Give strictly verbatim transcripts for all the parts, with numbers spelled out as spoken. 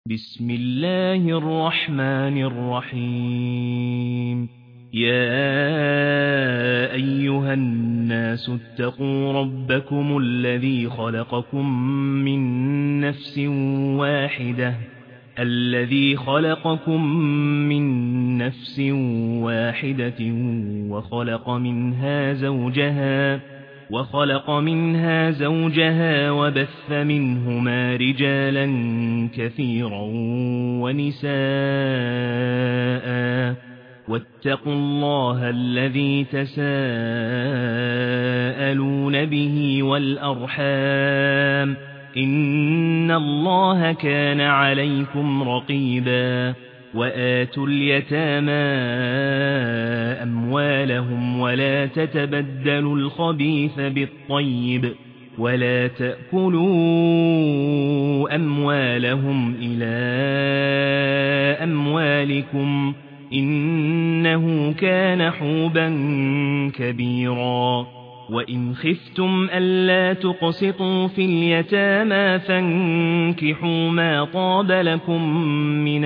بسم الله الرحمن الرحيم يا أيها الناس اتقوا ربكم الذي خلقكم من نفس واحدة الذي خلقكم من نفس واحدة وخلق منها زوجها وخلق منها زوجها وبث منهما رجالا كثيرا ونساء واتقوا الله الذي تساءلون به والأرحام إن الله كان عليكم رقيبا وآتوا اليتامى أموالهم ولا تتبدلوا الخبيث بالطيب ولا تأكلوا أموالهم إلى أموالكم إنه كان حوبا كبيرا وإن خفتم ألا تقسطوا في اليتامى فانكحوا ما طاب لكم من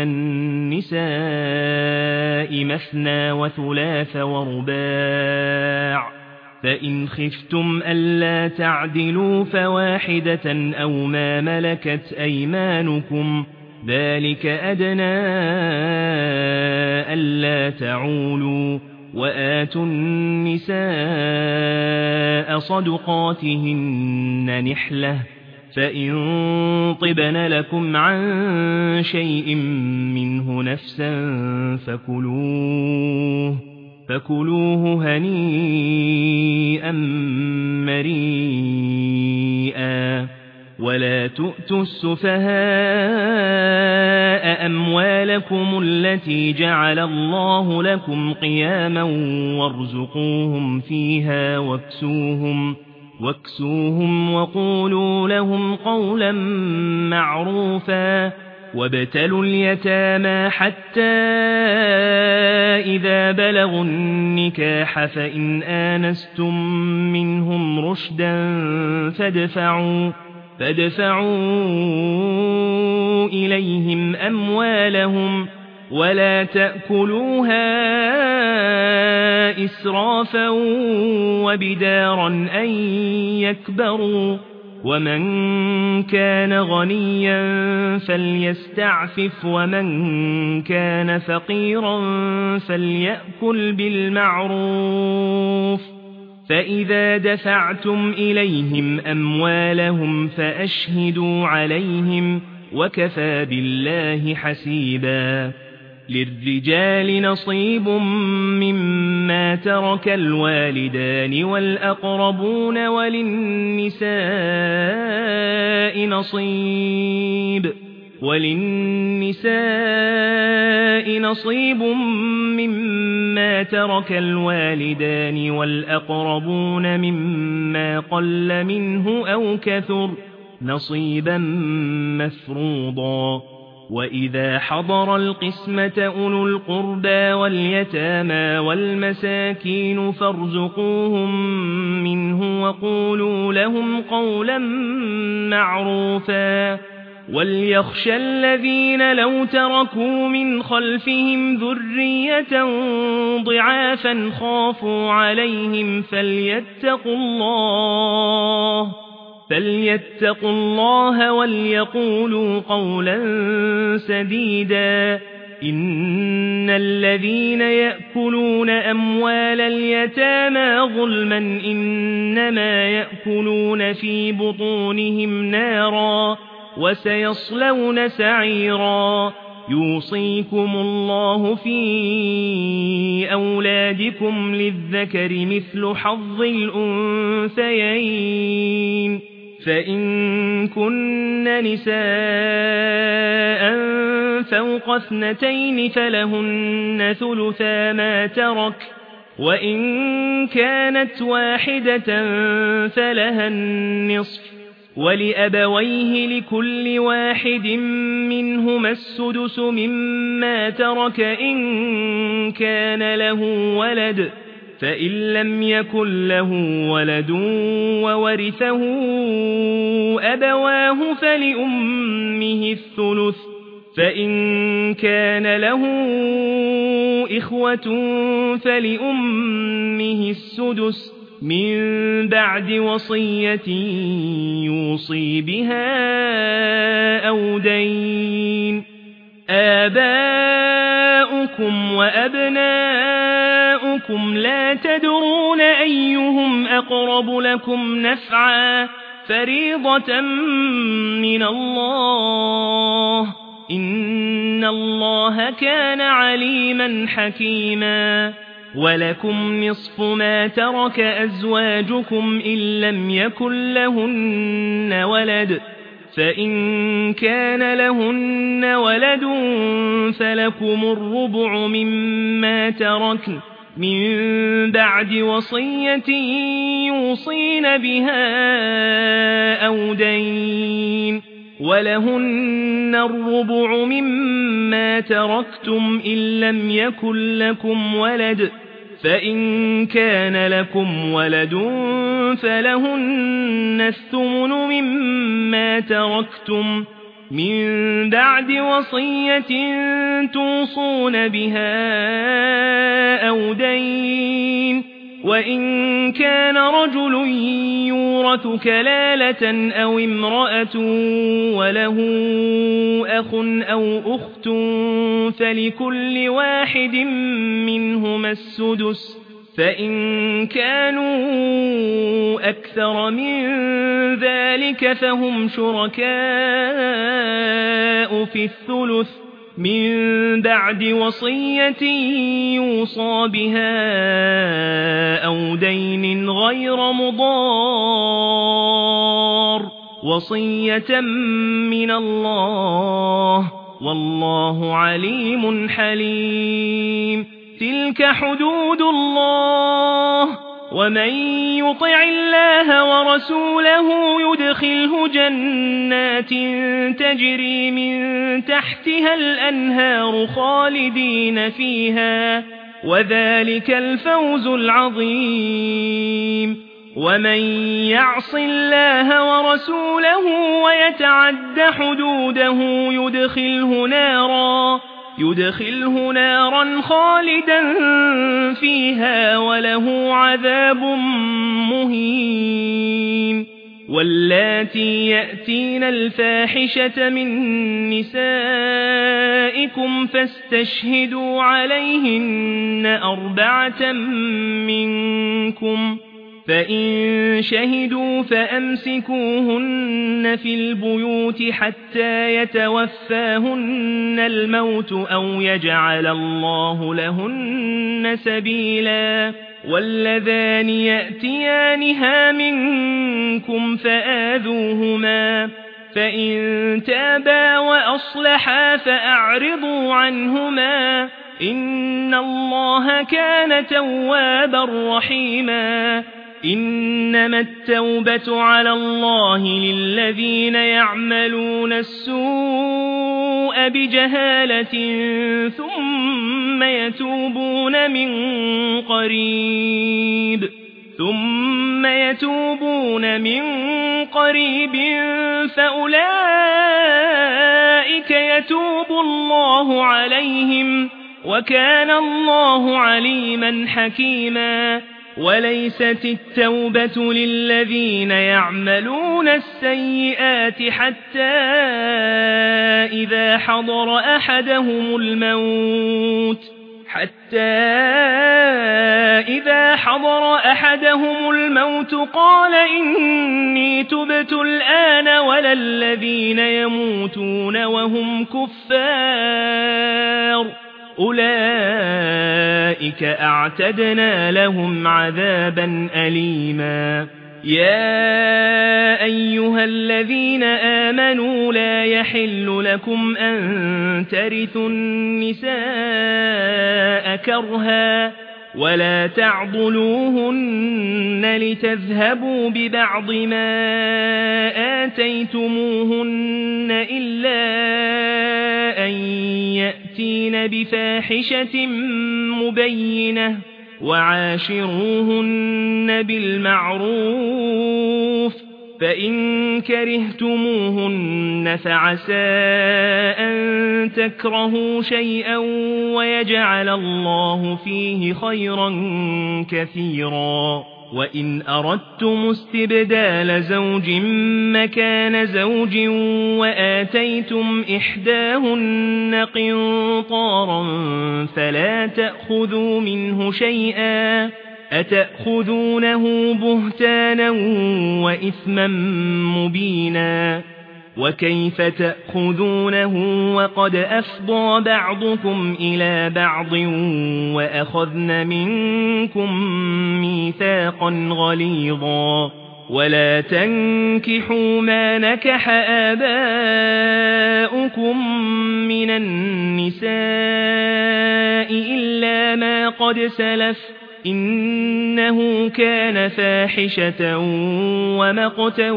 النساء مثنى وثلاث ورباع فإن خفتم ألا تعدلوا فواحدة أو ما ملكت أيمانكم ذلك أدنى ألا تعولوا وآتوا النساء صدقاتهن نحلة فإن طبن لكم عن شيء منه نفسا فكلوه فكلوه هنيئا مريئا ولا تؤتوا السفهاء أموالكم التي جعل الله لكم قياما وارزقوهم فيها واكسوهم واكسوهم وقولوا لهم قولا معروفا وابتلوا اليتامى حتى إذا بلغوا النكاح فإن آنستم منهم رشدا فادفعوا فادفعوا إليهم أموالهم ولا تأكلوها إسرافا وبدارا أن يكبروا ومن كان غنيا فليستعفف ومن كان فقيرا فليأكل بالمعروف فإذا دفعتم إليهم أموالهم فأشهدوا عليهم وكفى بالله حسيبا للرجال نصيب مما ترك الوالدان والأقربون وللنساء نصيب وللنساء نصيب مما ترك الوالدان والأقربون مما قل منه أو كثر نصيبا مفروضا وإذا حضر القسمة أولو القربى واليتامى والمساكين فارزقوهم منه وقولوا لهم قولا معروفا وليخشى الذين لو تركوا من خلفهم ذرية ضعافا خافوا عليهم فليتقوا الله فليتقوا الله وليقولوا قولا سديدا إن الذين يأكلون أموال اليتامى ظلما إنما يأكلون في بطونهم نارا وسيصلون سعيرا يوصيكم الله في أولادكم للذكر مثل حظ الأنثيين فإن كن نساء فوق اثنتين فلهن ثلثا ما ترك وإن كانت واحدة فلها النصف ولأبويه لكل واحد منهما السدس مما ترك إن كان له ولد فإن لم يكن له ولد وورثه أبواه فلأمه الثلث فإن كان له إخوة فلأمه السدس من بعد وصية يوصي بها أو دين. آباؤكم وأبناؤكم لا تدرون أيهم أقرب لكم نفعا فريضة من الله إن الله كان عليما حكيما. ولكم نصف ما ترك أزواجكم إن لم يكن لهن ولد فإن كان لهن ولد فلكم الربع مما تركن من بعد وصية يوصين بها أو دين. ولهن الربع مما تركتم إن لم يكن لكم ولد فإن كان لكم ولد فلهن الثمن مما تركتم من بعد وصية توصون بها أو دين. وإن كان رجل يورث كلالة أو امرأة وله أخ أو أخت فلكل واحد منهما السدس فإن كانوا أكثر من ذلك فهم شركاء في الثلث من بعد وصية يوصى بها أو دين غير مضار وصية من الله والله عليم حليم. تلك حدود الله ومن يطع الله ورسوله يدخله جنات تجري من تحتها الأنهار خالدين فيها وذلك الفوز العظيم. ومن يعص الله ورسوله ويتعد حدوده يدخله نارا يدخله نارا خالدا فيها وله عذاب مهين. واللاتي يأتين الفاحشة من نسائكم فاستشهدوا عليهن أربعة منكم فإن شهدوا فأمسكوهن في البيوت حتى يتوفاهن الموت أو يجعل الله لهن سبيلا. واللذان يأتيانها منكم فآذوهما فإن تابا وأصلحا فأعرضوا عنهما إن الله كان توابا رحيما. إنما التوبة على الله للذين يعملون السوء بجهالة ثم يتوبون من قريب ثم يتوبون من قريب فأولئك يتوب الله عليهم وكان الله عليما حكيما. وليست التوبة للذين يعملون السيئات حتى إذا حضر أحدهم الموت حتى إذا حضر أحدهم الموت قال إني تبت الآن ولا الذين يموتون وهم كفار أولئك أعتدنا لهم عذابا أليما. يا أيها الذين آمنوا لا يحل لكم أن ترثوا النساء كرها ولا تعضلوهن لتذهبوا ببعض ما آتيتموهن إلا أن يأتين بفاحشة مبينة وعاشروهن بالمعروف فإن كرهتموهن فعسى أن تكرهوا شيئا ويجعل الله فيه خيرا كثيرا وإن أردتم استبدال زوج مكان زوج وآتيتم إحداهن قنطارا فلا تأخذوا منه شيئا أتأخذونه بهتانا وإثما مبينا وكيف تأخذونه وقد أفضى بعضكم إلى بعض وأخذن منكم ميثاقا غليظا ولا تنكحوا ما نكح آباؤكم من النساء إلا ما قد سلف إنه كان فاحشة ومقتا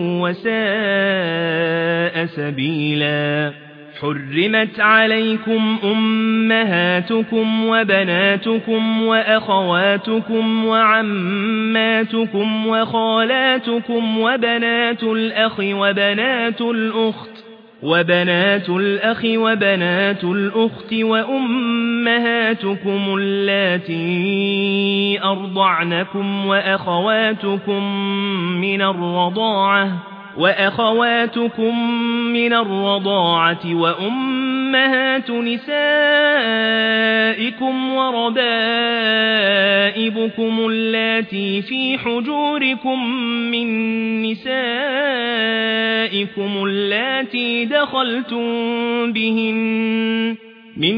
وساء سبيلا حرمت عليكم أمهاتكم وبناتكم وأخواتكم وعماتكم وخالاتكم وبنات الأخ وبنات الأخت وبنات الأخ وبنات الأخت وأمهاتكم اللاتي أرضعنكم وأخواتكم من الرضاعة وأخواتكم من الرضاعة وأمهات نسائكم وربائبكم اللاتي في حجوركم من نسائكم اللاتي دخلتم بهن من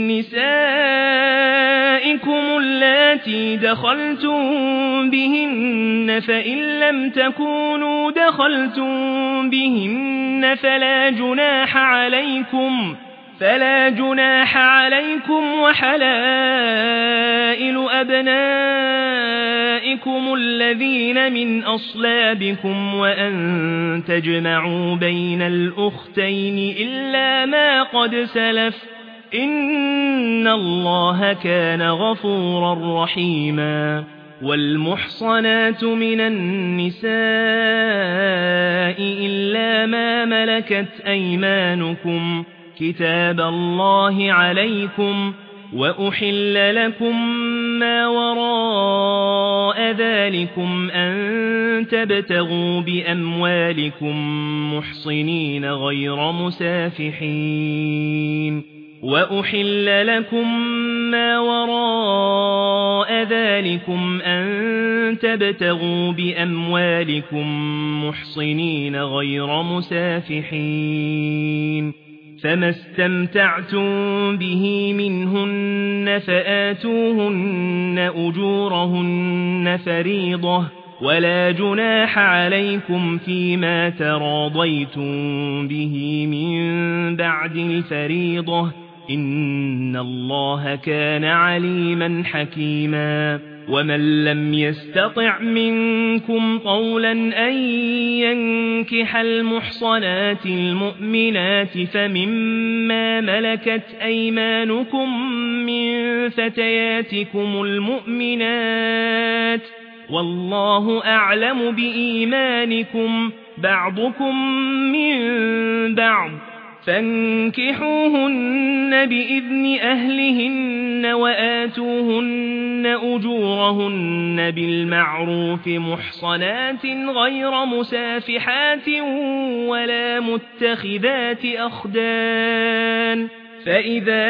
نسائكم اللاتي دخلتم بهن فإن لم تكونوا دخلتم بهن فلا جناح عليكم فلا جناح عليكم وحلائل أبنائكم الذين من أصلابكم وأن تجمعوا بين الأختين إلا ما قد سلف إن الله كان غفورا رحيما والمحصنات من النساء إلا ما ملكت أيمانكم كتاب الله عليكم وأحل لكم ما وراء ذلكم أن تبتغوا بأموالكم محصنين غير مسافحين وأحل لكم ما وراء ذلكم أن تبتغوا بأموالكم محصنين غير مسافحين فما استمتعتم به منهن فآتوهن أجورهن فريضة ولا جناح عليكم فيما تراضيتم به من بعد الفريضة إن الله كان عليما حكيما ومن لم يستطع منكم قولا أن ينكح المحصنات المؤمنات فمما ملكت أيمانكم من فتياتكم المؤمنات والله أعلم بإيمانكم بعضكم من بعض فانكحوهن بإذن أهلهن وآتوهن أجورهن بالمعروف محصنات غير مسافحات ولا متخذات أخدان فإذا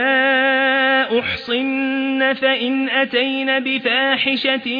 أحصن فإن أتين بفاحشة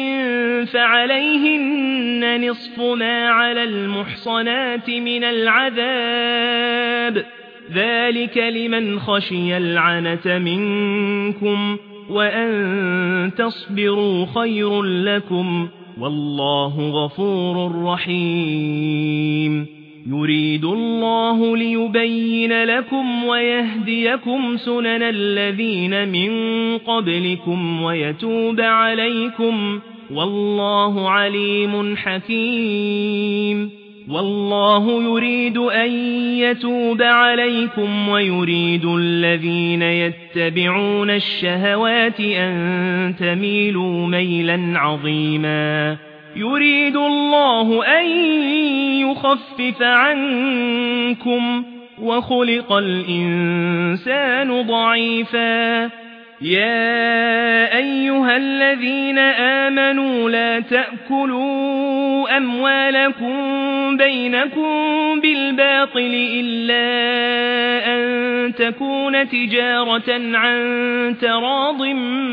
فعليهن نصف ما على المحصنات من العذاب ذلك لمن خشي العنة منكم وأن تصبروا خير لكم والله غفور رحيم يريد الله ليبين لكم ويهديكم سنن الذين من قبلكم ويتوب عليكم والله عليم حكيم والله يريد أن يتوب عليكم ويريد الذين يتبعون الشهوات أن تميلوا ميلا عظيما يريد الله أن يخفف عنكم وخلق الإنسان ضعيفا يا أيها الذين آمنوا لا تأكلوا أموالكم بينكم بالباطل إلا أن تكون تجارة عن تراض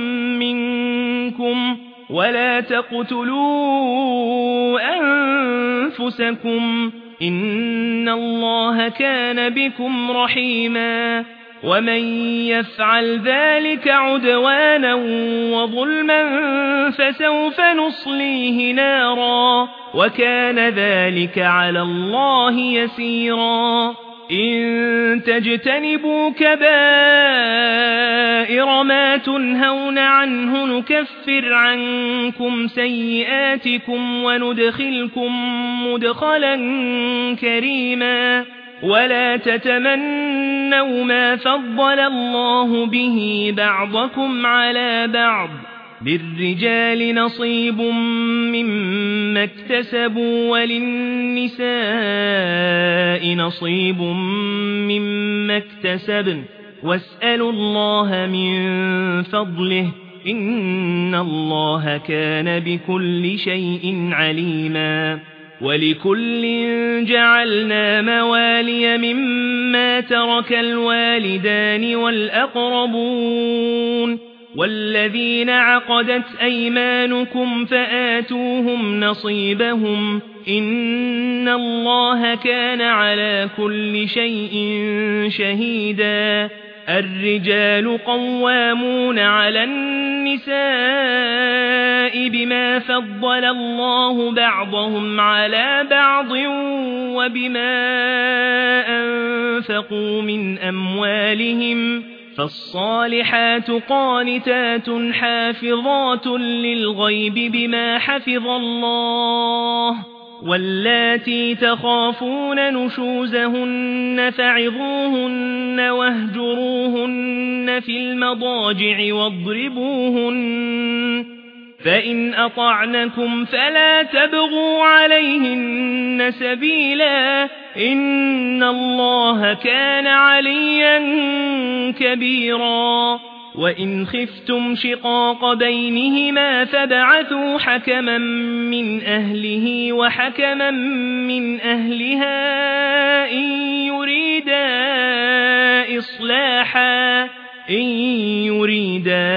منكم ولا تقتلوا أنفسكم إن الله كان بكم رحيما ومن يفعل ذلك عدوانا وظلما فسوف نصليه نارا وكان ذلك على الله يسيرا إن تجتنبوا كبائر ما تنهون عنه نكفر عنكم سيئاتكم وندخلكم مدخلا كريما ولا تتمنوا ما فضل الله به بعضكم على بعض للرجال نصيب مما اكتسبوا وللنساء نصيب مما اكتسبن واسألوا الله من فضله إن الله كان بكل شيء عليما ولكل جعلنا موالي مما ترك الوالدان والأقربون والذين عقدت أيمانكم فآتوهم نصيبهم إن الله كان على كل شيء شهيدا الرجال قوامون على النساء بما فضل الله بعضهم على بعض وبما أنفقوا من أموالهم فالصالحات قانتات حافظات للغيب بما حفظ الله واللاتي تخافون نشوزهن فعظوهن واهجروهن في المضاجع واضربوهن فإن أطعنكم فلا تبغوا عليهن سبيلا إن الله كان عليا كبيرا وإن خفتم شقاق بينهما فابعثوا حكما من أهله وحكما من أهلها إن يريدا إصلاحا إن يريدا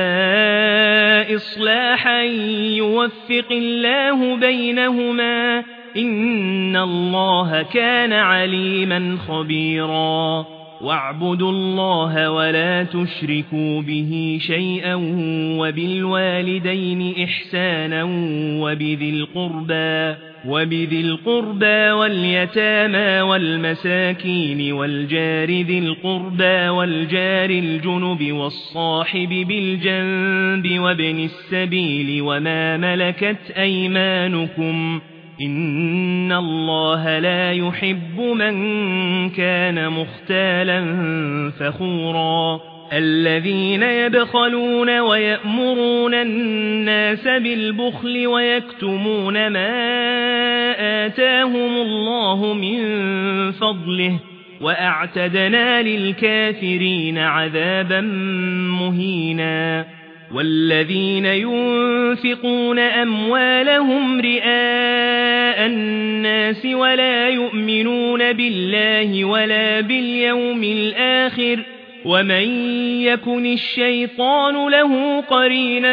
إصلاحا يوفق الله بينهما إن الله كان عليما خبيرا واعبدوا الله ولا تشركوا به شيئا وبالوالدين إحسانا وبذي القربى وبذي القربى واليتامى والمساكين والجار ذي القربى والجار الجنب والصاحب بالجنب وابن السبيل وما ملكت أيمانكم إن الله لا يحب من كان مختالا فخورا الذين يبخلون ويأمرون الناس بالبخل ويكتمون ما آتاهم الله من فضله وأعتدنا للكافرين عذابا مهينا والذين ينفقون أموالهم رئاء الناس ولا يؤمنون بالله ولا باليوم الآخر ومن يكن الشيطان له قرينا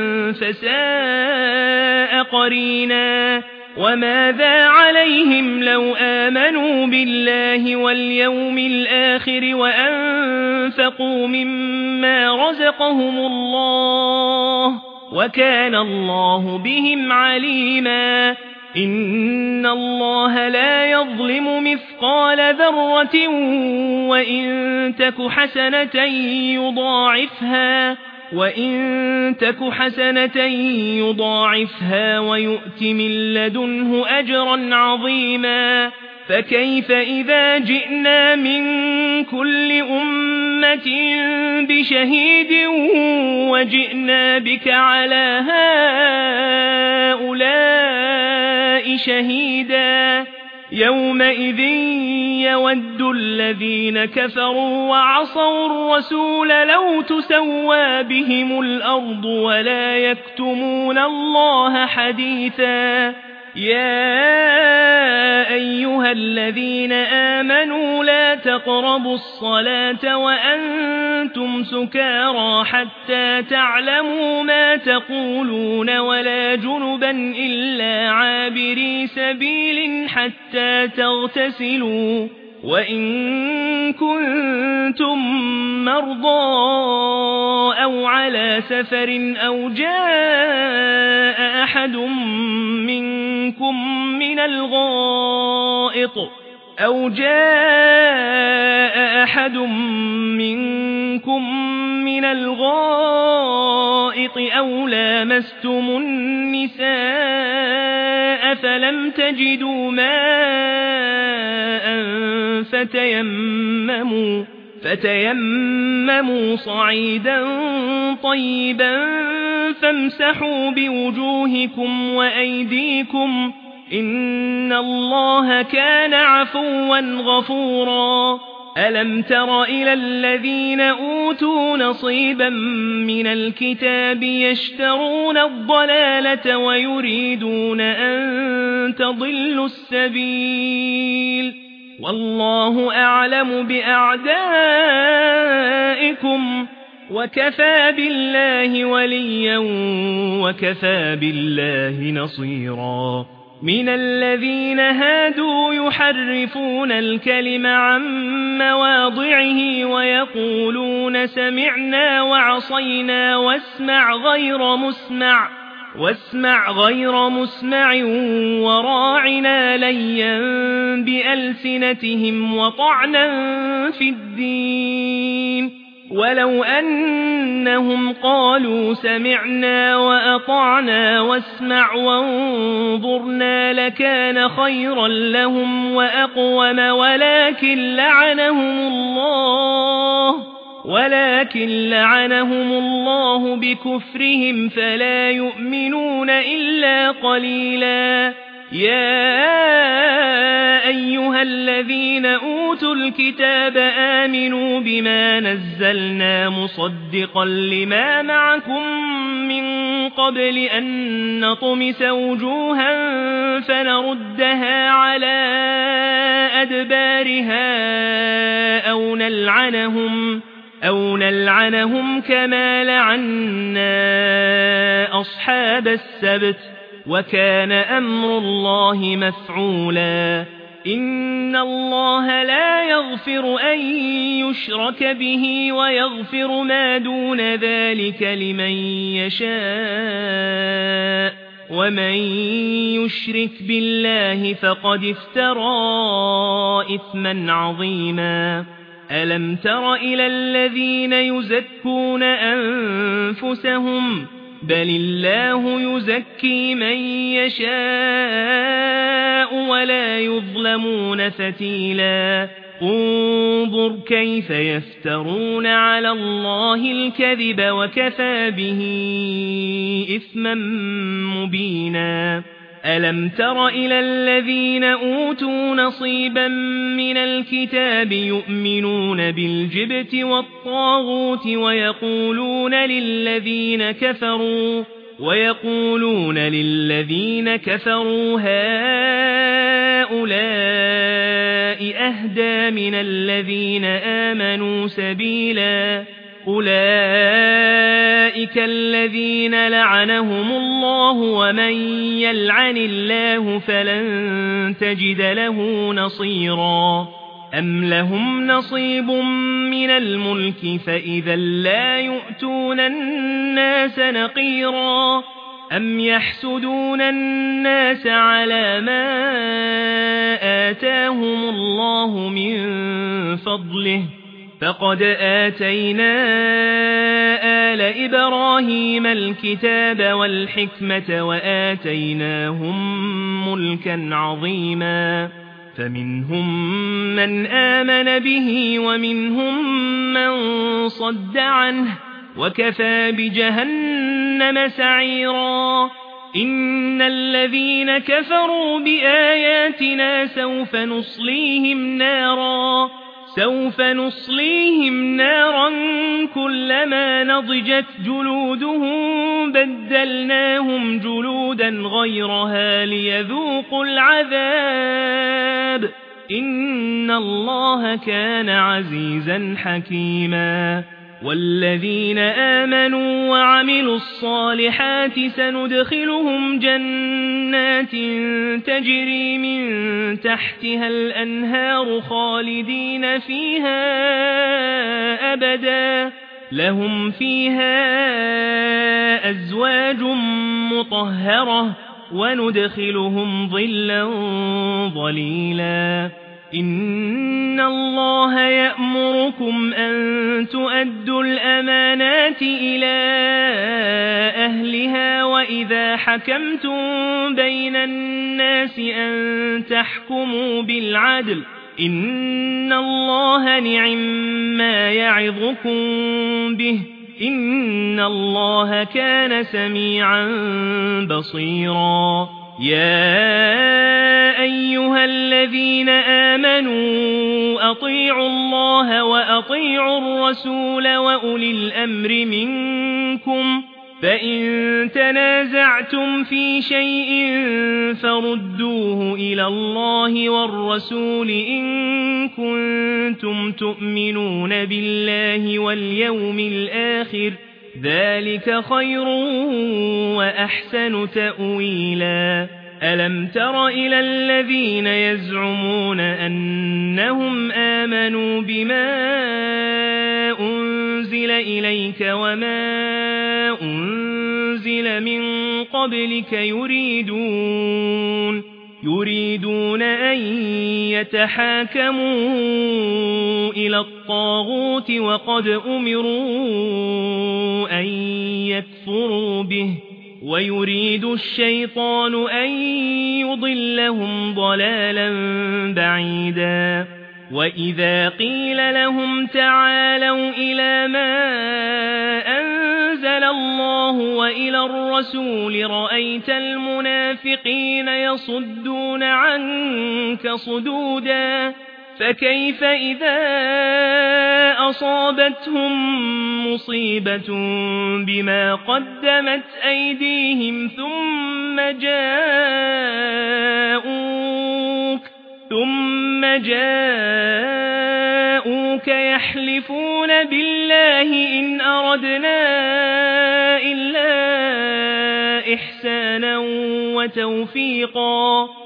فساء قرينا وماذا عليهم لو آمنوا بالله واليوم الآخر وأنفقوا مما رزقهم الله وكان الله بهم عليما إن الله لا يظلم مثقال ذرة وإن تك حسنة يضاعفها وإن تك حسنة يضاعفها ويؤت من لدنه أجرا عظيما فكيف إذا جئنا من كل أمة بشهيد وجئنا بك على هؤلاء الأنبياء شهيدا يومئذ يود الذين كفروا وعصوا الرسول لو تسوى بهم الأرض ولا يكتمون الله حديثا يا أيها الذين آمنوا لا تقربوا الصلاة وأنتم سكارى حتى تعلموا ما تقولون ولا جنبا إلا عابري سبيل حتى تغتسلوا وإن كنتم مرضى أو على سفر أو جاء أحد منكم من الغائط أو جاء أحد منكم من الغائط أو لامستم النساء فلم تجدوا ماء فتيمموا فتيمموا صعيدا طيبا فامسحوا بوجوهكم وأيديكم إن الله كان عفوا غفورا ألم تر إلى الذين أوتوا نصيبا من الكتاب يشترون الضلالة ويريدون أن تضلوا السبيل والله أعلم بأعدائكم وكفى بالله وليا وكفى بالله نصيرا من الذين هادوا يحرفون الكلم عن مواضعه ويقولون سمعنا وعصينا واسمع غير مسمع واسمع غير مسمع وراعنا ليا بألسنتهم وطعنا في الدين ولو أنهم قالوا سمعنا وأطعنا واسمع وانظرنا لكان خيرا لهم وأقوم ولكن لعنهم الله ولكن لعنهم الله بكفرهم فلا يؤمنون إلا قليلا يا أيها الذين أوتوا الكتاب آمنوا بما نزلنا مصدقا لما معكم من قبل أن نطمس وجوها فنردها على أدبارها أو نلعنهم أو نلعنهم كما لعنا أصحاب السبت وكان أمر الله مفعولا إن الله لا يغفر أن يشرك به ويغفر ما دون ذلك لمن يشاء ومن يشرك بالله فقد افترى إثما عظيما ألم تر إلى الذين يزكون أنفسهم بل الله يزكي من يشاء ولا يظلمون فتيلا انظر كيف يفترون على الله الكذب وكفى به إثما مبينا ألم تر إلى الذين أوتوا نصيبا من الكتاب يؤمنون بالجبت والطاغوت ويقولون للذين كفروا ويقولون للذين كفروا هؤلاء أهدى من الذين آمنوا سبيلا أولئك الذين لعنهم الله ومن يلعن الله فلن تجد له نصيرا أم لهم نصيب من الملك فإذا لا يؤتون الناس نقيرا أم يحسدون الناس على ما آتاهم الله من فضله فقد آتينا آل إبراهيم الكتاب والحكمة وآتيناهم ملكا عظيما فمنهم من آمن به ومنهم من صد عنه وكفى بجهنم سعيرا إن الذين كفروا بآياتنا سوف نصليهم نارا سوف نصليهم نارا كلما نضجت جلودهم بدلناهم جلودا غيرها ليذوقوا العذاب إن الله كان عزيزا حكيما والذين آمنوا وعملوا الصالحات سندخلهم جنات تجري من تحتها الأنهار خالدين فيها أبدا لهم فيها أزواج مطهرة وندخلهم ظلا ظليلا إن الله يأمركم أن تؤدوا الأمانات إلى أهلها وإذا حكمتم بين الناس أن تحكموا بالعدل إن الله نعما يعظكم به إن الله كان سميعا بصيرا يا أيها الذين آمنوا أطيعوا الله وأطيعوا الرسول وأولي الأمر منكم فإن تنازعتم في شيء فردوه إلى الله والرسول إن كنتم تؤمنون بالله واليوم الآخر ذلك خير وأحسن تأويلا ألم تر إلى الذين يزعمون أنهم آمنوا بما أنزل إليك وما أنزل من قبلك يريدون يريدون أن يتحاكموا إلى الطاغوت وقد أمروا أن يكفروا به ويريد الشيطان أن يضلهم ضلالا بعيدا وإذا قيل لهم تعالوا إلى ما أنزل الله وإلى الرسول رأيت المنافقين يصدون عنك صدودا فكيف إذا أصابتهم مصيبة بما قدمت أيديهم ثم جاءوك ثم جاءوك يحلفون بالله إن أردنا إلا إحسانا وتوفيقا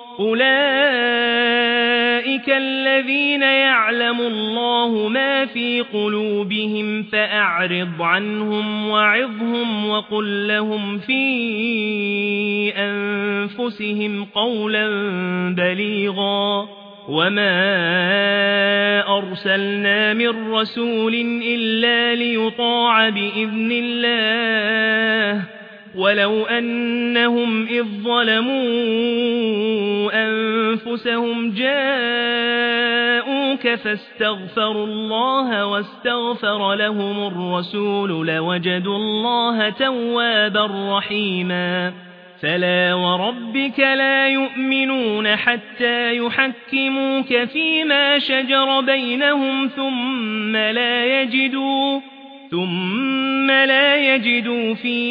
أولئك الذين يعلم الله ما في قلوبهم فأعرض عنهم وعظهم وقل لهم في أنفسهم قولا بليغا وما أرسلنا من رسول إلا ليطاع بإذن الله ولو أنهم إذ ظلموا أنفسهم جاءوك فاستغفروا الله واستغفر لهم الرسول لوجدوا الله توابا رحيما فلا وربك لا يؤمنون حتى يحكموك فيما شجر بينهم ثم لا يجدوا ثم لا يجدوا في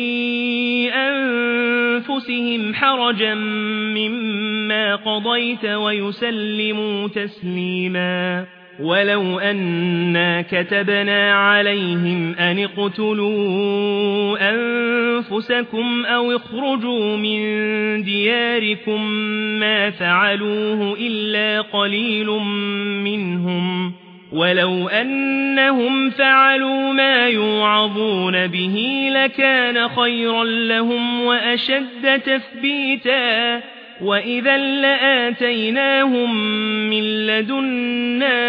أنفسهم حرجا مما قضيت ويسلموا تسليما ولو أنا كتبنا عليهم أن اقتلوا أنفسكم أو اخرجوا من دياركم ما فعلوه إلا قليل منهم ولو أنهم فعلوا ما يوعظون به لكان خيرا لهم وأشد تثبيتا وإذا لآتيناهم من لدنا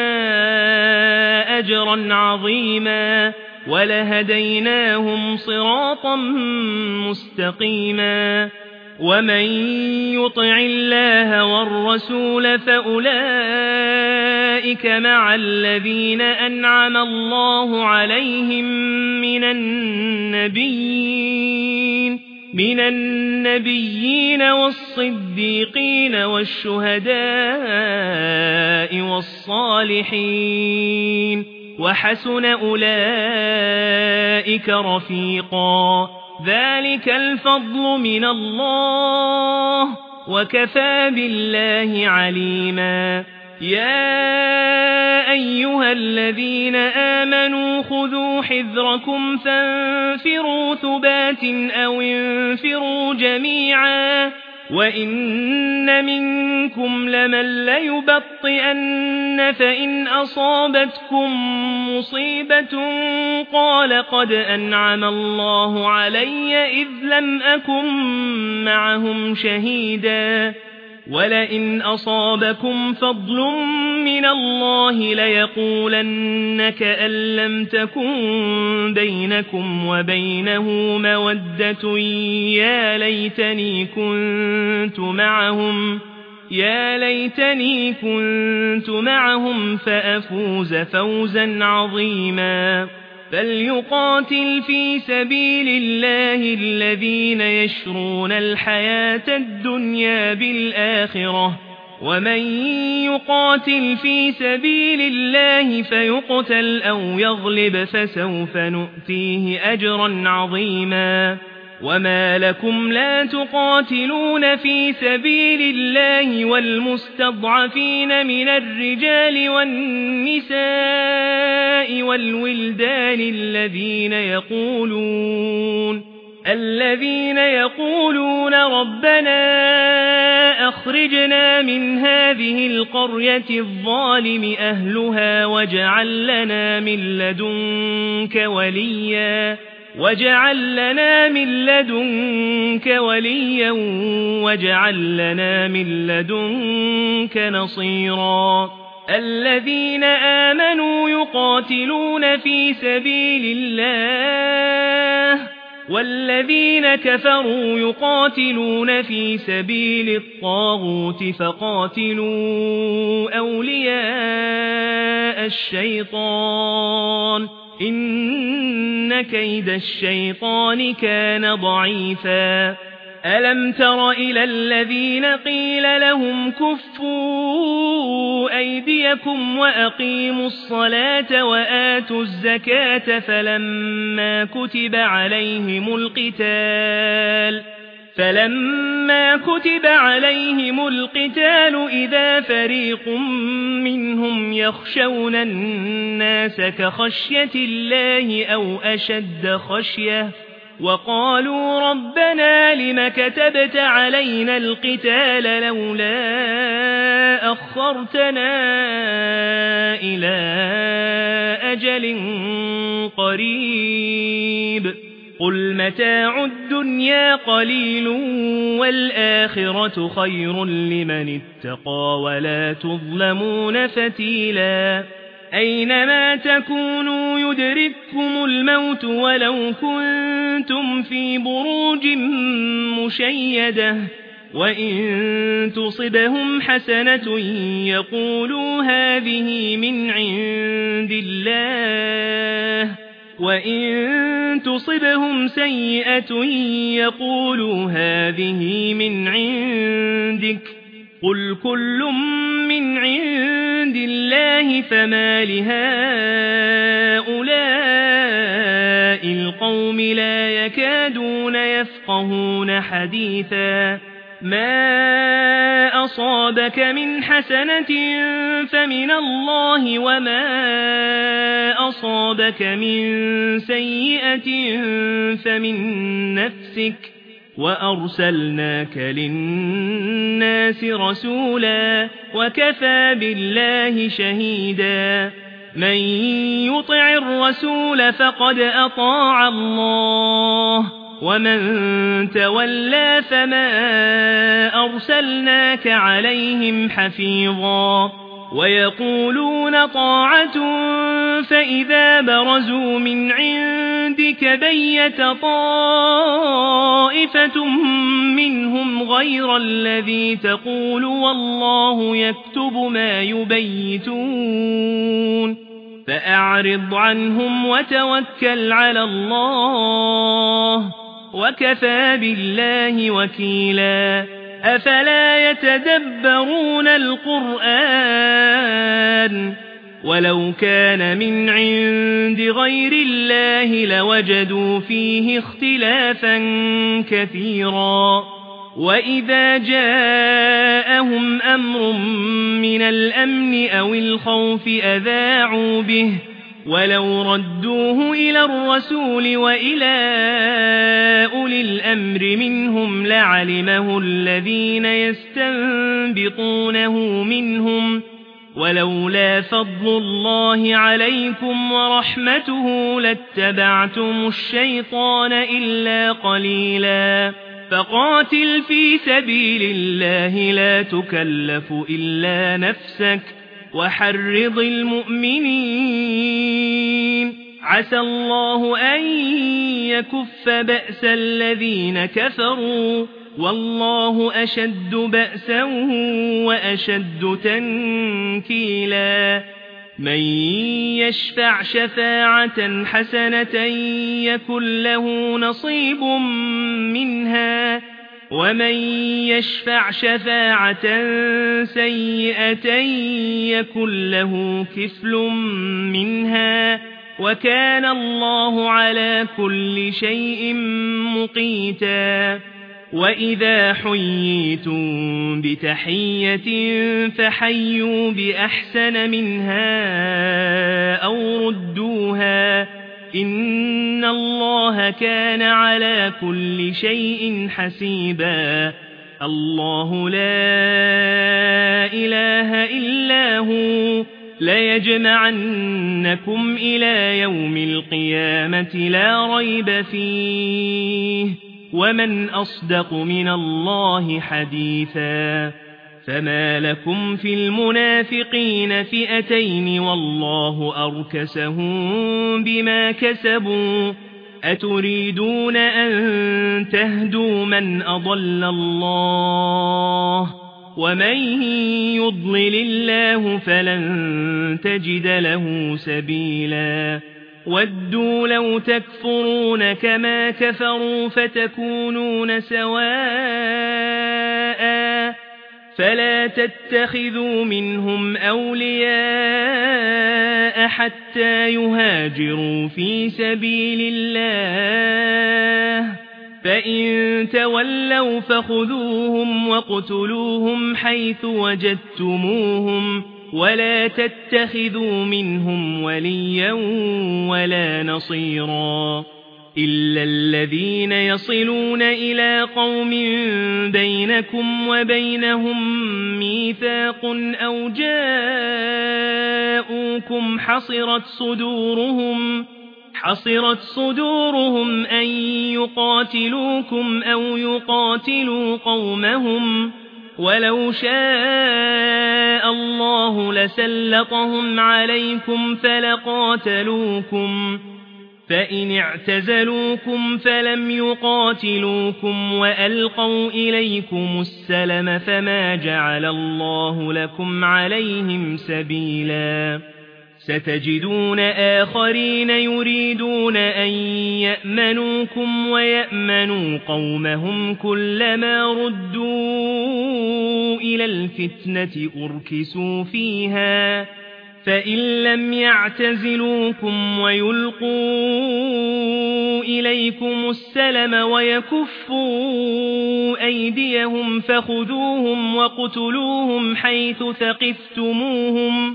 أجرا عظيما ولهديناهم صراطا مستقيما ومن يطع الله والرسول فأولئك مع الذين أنعم الله عليهم من النبيين من النبيين والصديقين والشهداء والصالحين وحسن أولئك رفيقا ذلك الفضل من الله وكفى بالله عليما يا أيها الذين آمنوا خذوا حذركم فانفروا ثبات أو انفروا جميعا وإن منكم لمن ليبطئن فإن أصابتكم مصيبة قال قد أنعم الله علي إذ لم أكن معهم شهيدا ولئن أصابكم فضل من الله ليقولن كأن لم تكن بينكم وبينه مودة يا ليتني كنت معهم يا ليتني كنت معهم فأفوز فوزا عظيما فليقاتل في سبيل الله الذين يشرون الحياة الدنيا بالآخرة ومن يقاتل في سبيل الله فيقتل أو يغلب فسوف نؤتيه أجرا عظيما وما لكم لا تقاتلون في سبيل الله والمستضعفين من الرجال والنساء والولدان الذين يقولون الذين يقولون ربنا أخرجنا من هذه القرية الظالم أهلها واجعل لنا من لدنك وليا واجعل لنا من لدنك وليا واجعل لنا من لدنك نصيرا الذين آمنوا يقاتلون في سبيل الله والذين كفروا يقاتلون في سبيل الطاغوت فقاتلوا أولياء الشيطان إن كيد الشيطان كان ضعيفا ألم تر إلى الذين قيل لهم كفوا أيديكم وأقيموا الصلاة وآتوا الزكاة فلما كتب عليهم القتال فلما كتب عليهم القتال إذا فريق منهم يخشون الناس كخشية الله أو أشد خشية وقالوا ربنا لم كتبت علينا القتال لولا أخرتنا إلى أجل قريب قل متاع الدنيا قليل والآخرة خير لمن اتقى ولا تظلمون فتيلا أينما تكونوا يدرككم الموت ولو كنتم في بروج مشيدة وإن تصبهم حسنة يقولوا هذه من عند الله وإن تصبهم سيئة يقولوا هذه من عندك قل كل من عند الله فما لهؤلاء القوم لا يكادون يفقهون حديثا ما أصابك من حسنة فمن الله وما أصابك من سيئة فمن نفسك وأرسلناك للناس رسولا وكفى بالله شهيدا من يطع الرسول فقد أطاع الله ومن تولى فما أرسلناك عليهم حفيظا ويقولون طاعة فإذا برزوا من عندك بيت طائفة منهم غير الذي تقول والله يكتب ما يبيتون فأعرض عنهم وتوكل على الله وكفى بالله وكيلا أفلا يتدبرون القرآن ولو كان من عند غير الله لوجدوا فيه اختلافا كثيرا وإذا جاءهم أمر من الأمن أو الخوف أذاعوا به ولو ردوه إلى الرسول وإلى أولي الأمر منهم لعلمه الذين يستنبطونه منهم ولولا فضل الله عليكم ورحمته لاتبعتم الشيطان إلا قليلا فقاتل في سبيل الله لا تكلف إلا نفسك وحرض المؤمنين عسى الله أن يكف بأس الذين كفروا والله أشد بأسا وأشد تنكيلا من يشفع شفاعة حسنة يكن له نصيب منها ومن يشفع شفاعة سيئة يكن له كفل منها وكان الله على كل شيء مقيتا وإذا حييتم بتحية فحيوا بأحسن منها أو ردوها إن الله كان على كل شيء حسيبا الله لا إله إلا هو ليجمعنكم إلى يوم القيامة لا ريب فيه ومن أصدق من الله حديثا فما لكم في المنافقين فئتين والله أركسهم بما كسبوا أتريدون أن تهدوا من أضل الله ومن يضلل الله فلن تجد له سبيلا ودوا لو تكفرون كما كفروا فتكونون سواء فلا تتخذوا منهم أولياء حتى يهاجروا في سبيل الله فإن تولوا فخذوهم وقتلوهم حيث وجدتموهم ولا تتخذوا منهم وليا ولا نصيرا إلا الذين يصلون إلى قوم بينكم وبينهم ميثاق أو جاءوكم حصرت صدورهم حصرت صدورهم أن يقاتلوكم أو يقاتلوا قومهم ولو شاء الله لسلطهم عليكم فلقاتلوكم فإن اعتزلوكم فلم يقاتلوكم وألقوا إليكم السلم فما جعل الله لكم عليهم سبيلا ستجدون آخرين يريدون أن يأمنوكم ويأمنوا قومهم كلما ردوا إلى الفتنة أركسوا فيها فإن لم يعتزلوكم ويلقوا إليكم السلم ويكفوا أيديهم فخذوهم وقتلوهم حيث ثقفتموهم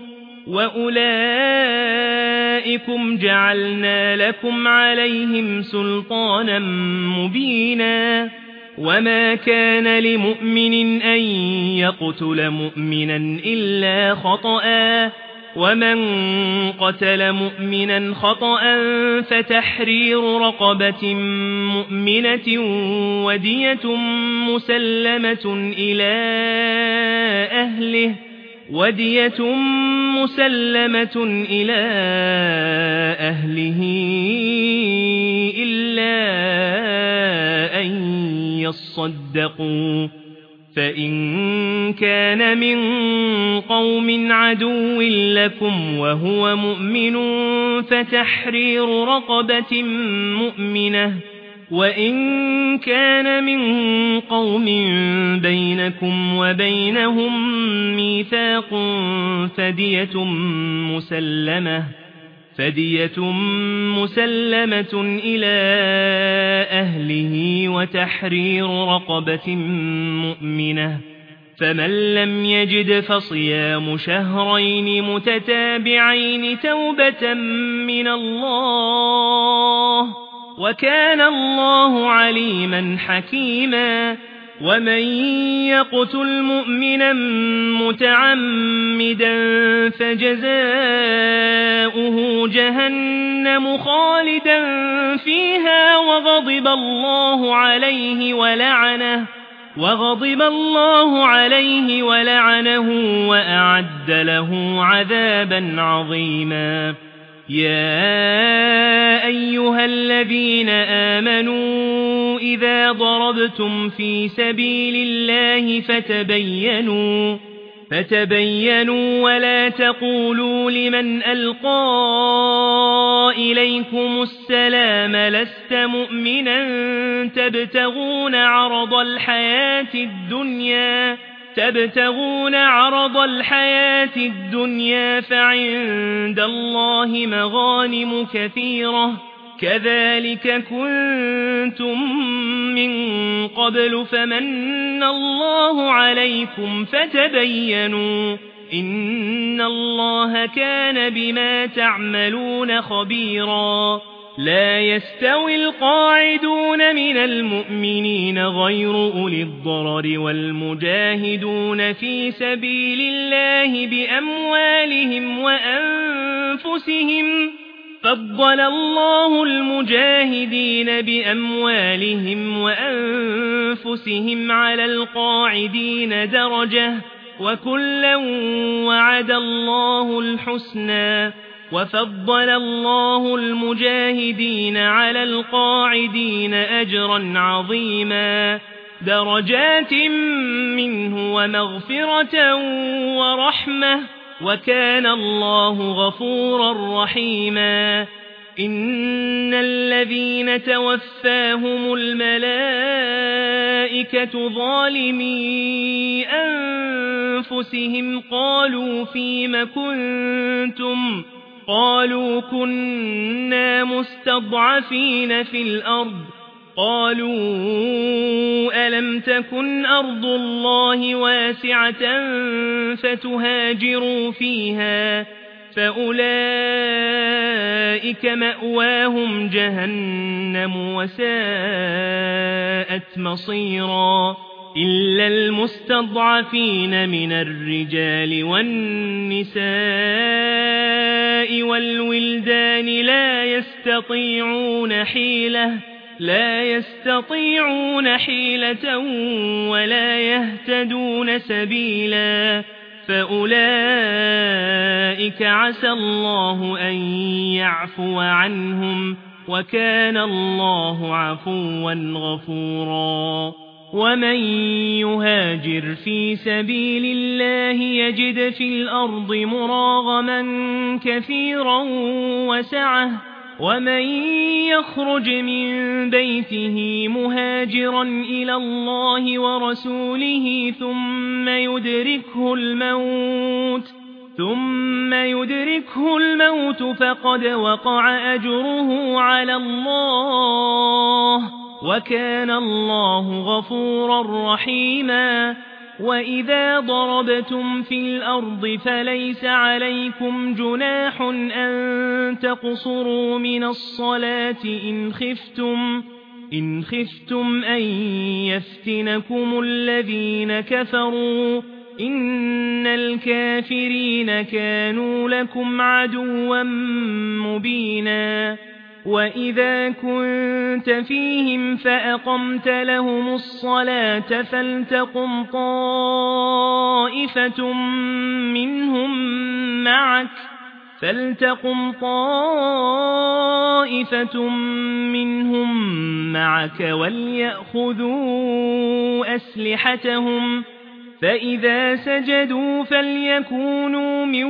وأولئكم جعلنا لكم عليهم سلطانا مبينا وما كان لمؤمن أن يقتل مؤمنا إلا خطأ ومن قتل مؤمنا خطأ فتحرير رقبة مؤمنة ودية مسلمة إلى أهله ودية مسلمة إلى أهله إلا أن يصدقوا فإن كان من قوم عدو لكم وهو مؤمن فتحرير رقبة مؤمنة وإن كان من قوم بينكم وبينهم ميثاق فدية مسلمة فدية مسلمة إلى أهله وتحرير رقبة مؤمنة فمن لم يجد فصيام شهرين متتابعين توبة من الله وكان الله عليما حكيما ومن يقتل مؤمنا متعمدا فجزاؤه جهنم خالدا فيها وغضب الله عليه ولعنه وغضب الله عليه ولعنه وأعد له عذابا عظيما يا أيها الذين آمنوا إذا ضربتم في سبيل الله فتبينوا فتبينوا ولا تقولوا لمن ألقى إليكم السلام لست مؤمنا تبتغون عرض الحياة الدنيا تبتغون عرض الحياة الدنيا فعند الله مغانم كثيرة كذلك كنتم من قبل فمن الله عليكم فتبينوا إن الله كان بما تعملون خبيرا لا يستوي القاعدون من المؤمنين غير أولي الضرر والمجاهدون في سبيل الله بأموالهم وأنفسهم فضل الله المجاهدين بأموالهم وأنفسهم على القاعدين درجة وكلا وعد الله الحسنى وفضل الله المجاهدين على القاعدين أجرا عظيما درجات منه ومغفرة ورحمة وكان الله غفورا رحيما إن الذين توفاهم الملائكة ظالمي أنفسهم قالوا فيم كنتم قالوا كنا مستضعفين في الأرض قالوا ألم تكن أرض الله واسعة فتهاجروا فيها فأولئك مأواهم جهنم وساءت مصيرا إلا المستضعفين من الرجال والنساء والولدان لا يستطيعون حيلة لا يستطيعون حيلة ولا يهتدون سبيلا فأولئك عسى الله أن يعفو عنهم وكان الله عفوا غفورا ومن يهاجر في سبيل الله يجد في الأرض مراغما كثيرا وسعة ومن يخرج من بيته مهاجرا إلى الله ورسوله ثم يدركه الموت ثم يدركه الموت فقد وقع أجره على الله وكان الله غفورا رحيما وإذا ضربتم في الأرض فليس عليكم جناح أن تقصروا من الصلاة إن خفتم إن خفتم أن يفتنكم الذين كفروا إن الكافرين كانوا لكم عدوا مبينا وإذا كنت فيهم فأقمت لهم الصلاة فلتقم طائفة منهم معك فلتقم طائفة منهم معك وليأخذوا أسلحتهم فإذا سجدوا فليكونوا من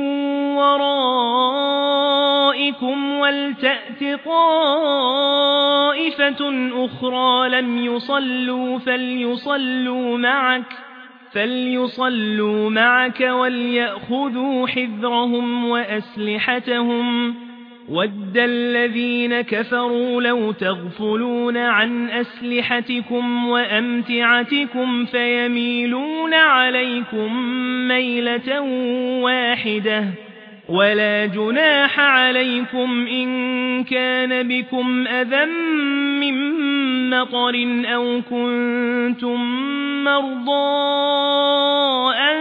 ورائكم ولتأت طائفة طائفة أخرى لم يصلوا فليصلوا معك فليصلوا معك وليأخذوا حذرهم وأسلحتهم وَدَّ الَّذِينَ كَفَرُوا لَوْ تَغْفُلُونَ عَنْ أَسْلِحَتِكُمْ وَأَمْتِعَتِكُمْ فَيَمِيلُونَ عَلَيْكُمْ مَيْلَةً وَاحِدَةً وَلَا جُنَاحَ عَلَيْكُمْ إِن كَانَ بِكُمْ أَذًى مِّن مَّطَرٍ أَوْ كُنتُم مَّرْضَىٰ أَن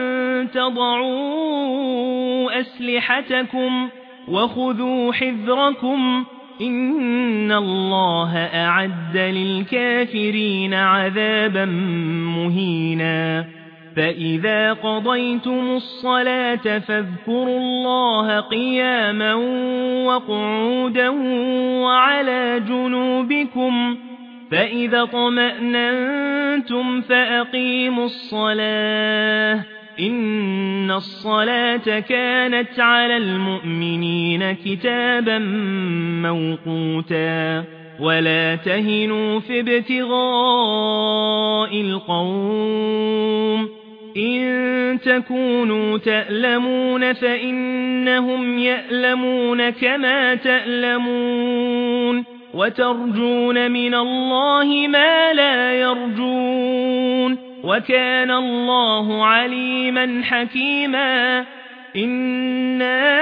تَضَعُوا أَسْلِحَتَكُمْ وَخُذُوا حِذْرَكُمْ إِنَّ اللَّهَ أَعَدَّ لِلْكَافِرِينَ عَذَابًا مُهِينًا فَإِذَا قَضَيْتُمُ الصَّلَاةَ فاذكروا اللَّهَ قِيَامًا وَقُعُودًا وَعَلَى جُنُوبِكُمْ فَإِذَا اطْمَأْنَنتُمْ فَأَقِيمُوا الصَّلَاةَ إِنَّ الصَّلَاةَ كَانَتْ عَلَى الْمُؤْمِنِينَ كِتَابًا مَّوْقُوتًا وَلَا تَهِنُوا فِي ابْتِغَاءِ الْقَوْمِ إِن تَكُونُوا تَأْلَمُونَ فَإِنَّهُمْ يَأْلَمُونَ كَمَا تَأْلَمُونَ وَتَرْجُونَ مِنَ اللَّهِ مَا لَا يَرْجُونَ وَكَانَ اللَّهُ عَلِيمًا حَكِيمًا إِنَّا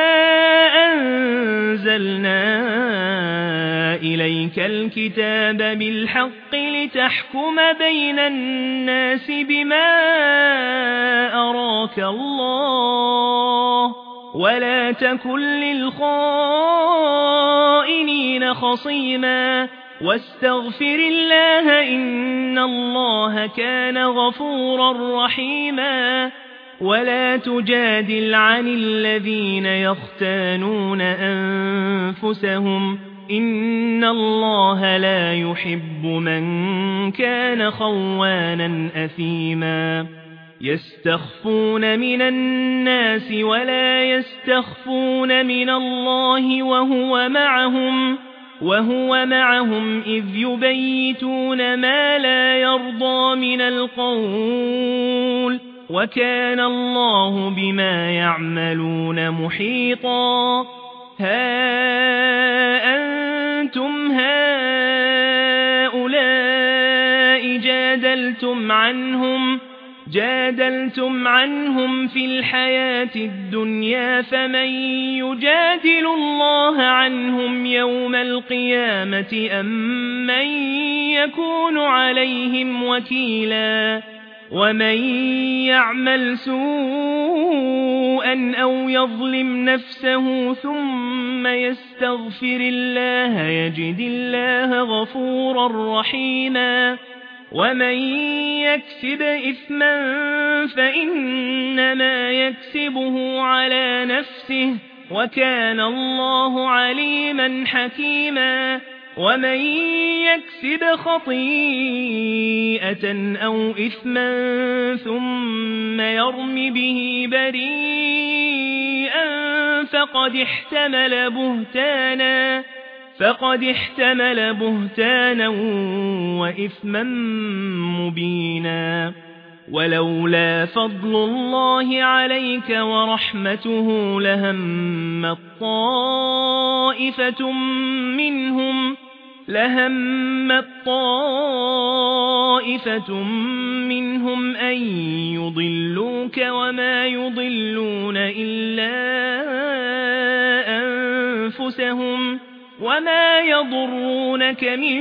أَنزَلْنَا إِلَيْكَ الْكِتَابَ بِالْحَقِّ لِتَحْكُمَ بَيْنَ النَّاسِ بِمَا أَرَاكَ اللَّهُ وَلَا تَكُن لِّلْخَائِنِينَ خَصِيمًا وَاسْتَغْفِرِ اللَّهَ إِنَّ اللَّهَ كَانَ غَفُورًا رَّحِيمًا وَلَا تُجَادِلْ عَنِ الَّذِينَ يَخْتَانُونَ أَنفُسَهُمْ إِنَّ اللَّهَ لَا يُحِبُّ مَن كَانَ خَوَّانًا أَثِيمًا يَسْتَخْفُونَ مِنَ النَّاسِ وَلَا يَسْتَخْفُونَ مِنَ اللَّهِ وَهُوَ مَعَهُمْ وَهُوَ مَعَهُمْ إِذْ يُبَيِّتُونَ مَا لَا يَرْضَىٰ مِنَ الْقَوْلِ وَكَانَ اللَّهُ بِمَا يَعْمَلُونَ مُحِيطًا هَا أَنتُمْ هَؤُلَاءِ جَادَلْتُمْ عَنْهُمْ جادلتم عنهم في الحياة الدنيا فمن يجادل الله عنهم يوم القيامة أم من يكون عليهم وكيلا ومن يعمل سوءا أو يظلم نفسه ثم يستغفر الله يجد الله غفورا رحيما ومن يكسب إثما فإنما يكسبه على نفسه وكان الله عليما حكيما ومن يكسب خطيئة أو إثما ثم يرم به بريئا فقد احتمل بهتانا فقد احتمل بهتانا وإثما مبينا ولولا فضل الله عليك ورحمته لهمت طائفة منهم لهمت طائفة منهم أن يضلوك وما يضلون إلا أنفسهم وما يضرونك من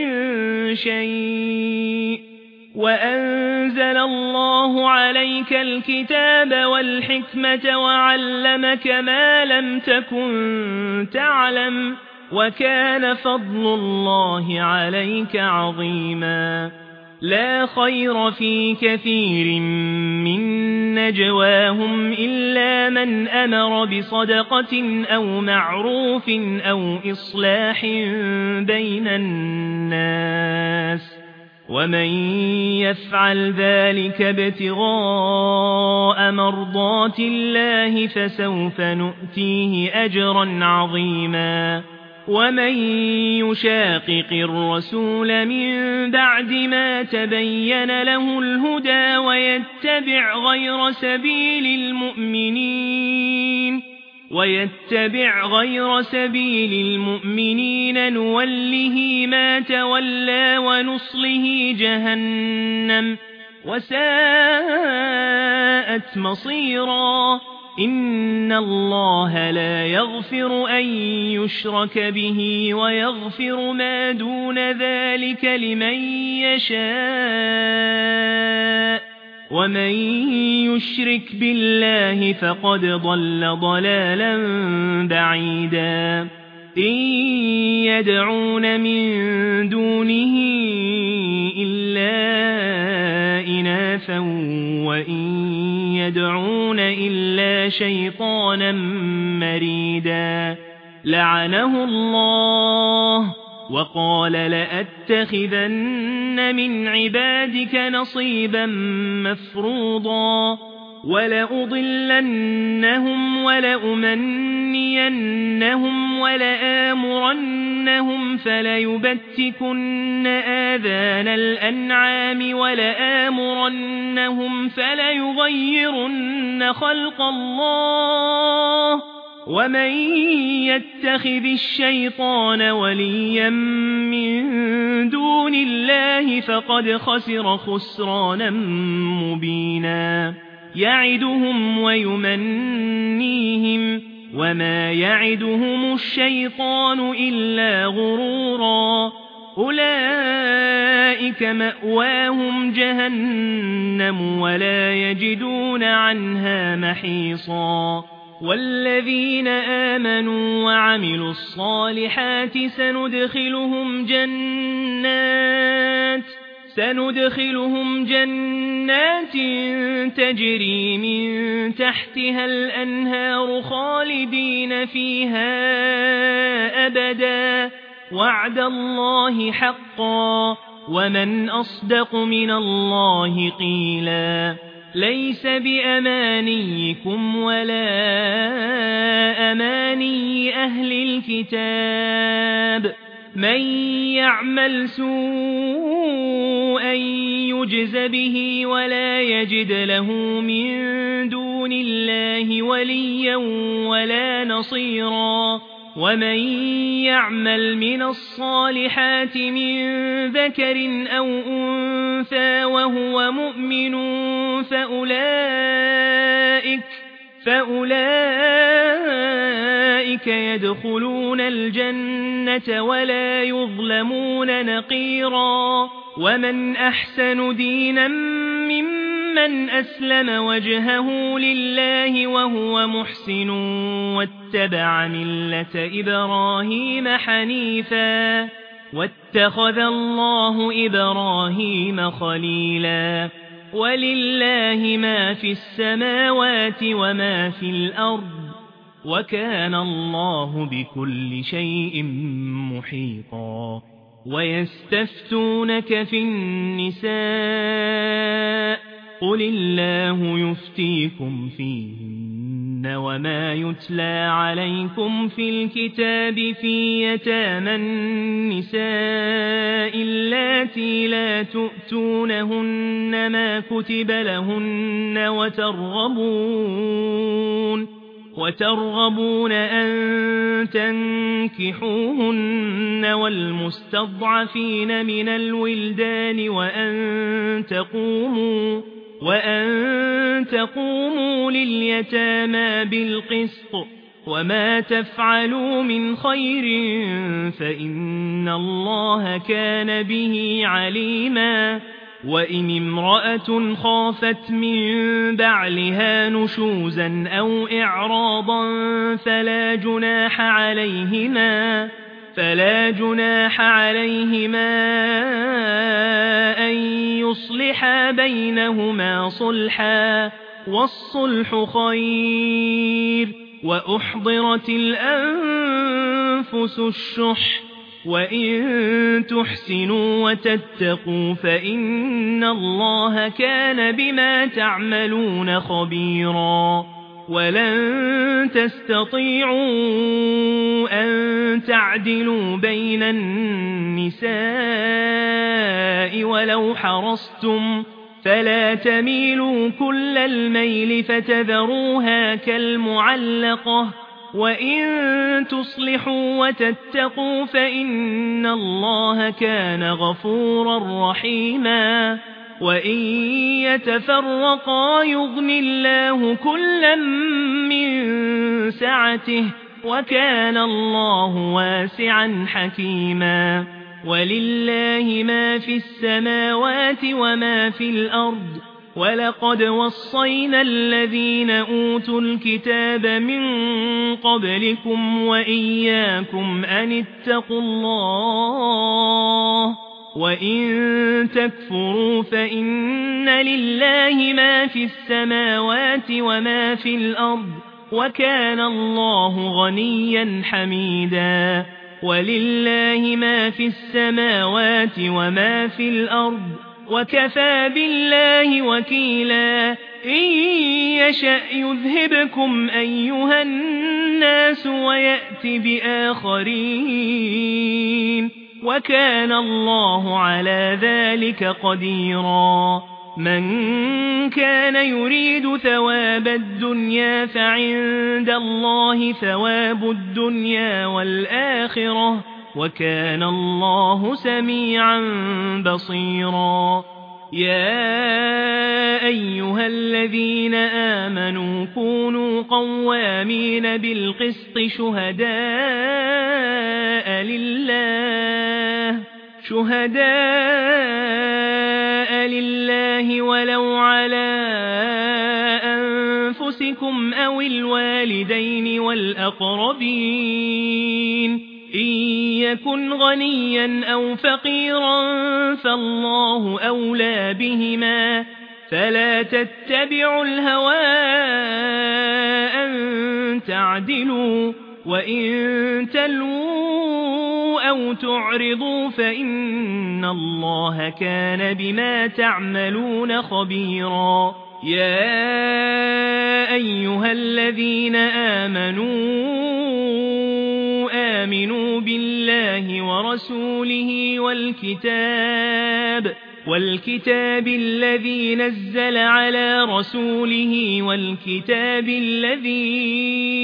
شيء وأنزل الله عليك الكتاب والحكمة وعلمك ما لم تكن تعلم وكان فضل الله عليك عظيما لا خير في كثير من نجواهم إلا من أمر بصدقة أو معروف أو إصلاح بين الناس ومن يفعل ذلك ابتغاء مرضات الله فسوف نؤتيه أجرا عظيما ومن يشاقق الرسول من بعد ما تبين له الهدى ويتبع غير سبيل المؤمنين ويتبع غير سبيل المؤمنين نوله ما تولى ونصله جهنم وساءت مصيرا إن الله لا يغفر أن يشرك به ويغفر ما دون ذلك لمن يشاء ومن يشرك بالله فقد ضل ضلالا بعيدا إن يدعون من دونه إلا إناثا وإن يدعون إلا شيطانا مريدا لعنه الله وقال لأتخذن من عبادك نصيبا مفروضا ولأضلنهم ولأمنينهم ولآمرنهم فليبتكن آذان الأنعام ولآمرنهم فليغيرن خلق الله ومن يتخذ الشيطان وليا من دون الله فقد خسر خسرانا مبينا يعدهم ويمنيهم وما يعدهم الشيطان إلا غرورا أولئك مأواهم جهنم ولا يجدون عنها محيصا والذين آمنوا وعملوا الصالحات سندخلهم جنات سندخلهم جنات تجري من تحتها الأنهار خالدين فيها أبدا وعد الله حقا ومن أصدق من الله قيلا ليس بأمانيكم ولا أماني أهل الكتاب من يعمل سوءا يجز به ولا يجد له من دون الله وليا ولا نصيرا ومن يعمل من الصالحات من ذكر أو أنثى وهو مؤمن فأولئك فأولئك يدخلون الجنة ولا يظلمون نقيرا ومن أحسن دينا ممن أسلم وجهه لله وهو محسن واتبع ملة إبراهيم حنيفا واتخذ الله إبراهيم خليلا ولله ما في السماوات وما في الأرض وكان الله بكل شيء محيطا ويستفتونك في النساء قل الله يفتيكم فيهن وما يتلى عليكم في الكتاب في يتامى النساء اللاتي لا تؤتونهن ما كتب لهن وترغبون وترغبون أن تنكحوهن والمستضعفين من الولدان وأن تقوموا وأن تقوموا لليتامى بالقسط وما تفعلوا من خير فإن الله كان به عليما وإن امرأة خافت من بعلها نشوزا أو إعراضا فلا جناح عليهما فلا جناح عليهما أن يصلحا بينهما صلحا والصلح خير وأحضرت الأنفس الشح وإن تحسنوا وتتقوا فإن الله كان بما تعملون خبيرا ولن تستطيعوا أن تعدلوا بين النساء ولو حرصتم فلا تميلوا كل الميل فتذروها كالمعلقة وإن تصلحوا وتتقوا فإن الله كان غفورا رحيما وإن يتفرقا يغن الله كلا من سعته وكان الله واسعا حكيما ولله ما في السماوات وما في الأرض ولقد وصينا الذين أوتوا الكتاب من قبلكم وإياكم أن اتقوا الله وإن تكفروا فإن لله ما في السماوات وما في الأرض وكان الله غنيا حميدا ولله ما في السماوات وما في الأرض وكفى بالله وكيلا إن يشأ يذهبكم أيها الناس ويأت بآخرين وكان الله على ذلك قديرا من كان يريد ثواب الدنيا فعند الله ثواب الدنيا والآخرة وكان الله سميعا بصيرا يا أيها الذين آمنوا كونوا قوامين بالقسط شهداء لله شهداء لله ولو على أنفسكم أو الوالدين والأقربين إن يكن غنيا أو فقيرا فالله أولى بهما فلا تتبعوا الهوى أن تعدلوا وإن تلووا أو تعرضوا فإن الله كان بما تعملون خبيرا يا أيها الذين آمنوا آمنوا بالله ورسوله والكتاب والكتاب الذي نزل على رسوله والكتاب الذي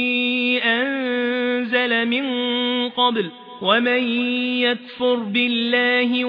أنزل من قبل ومن يكفر بالله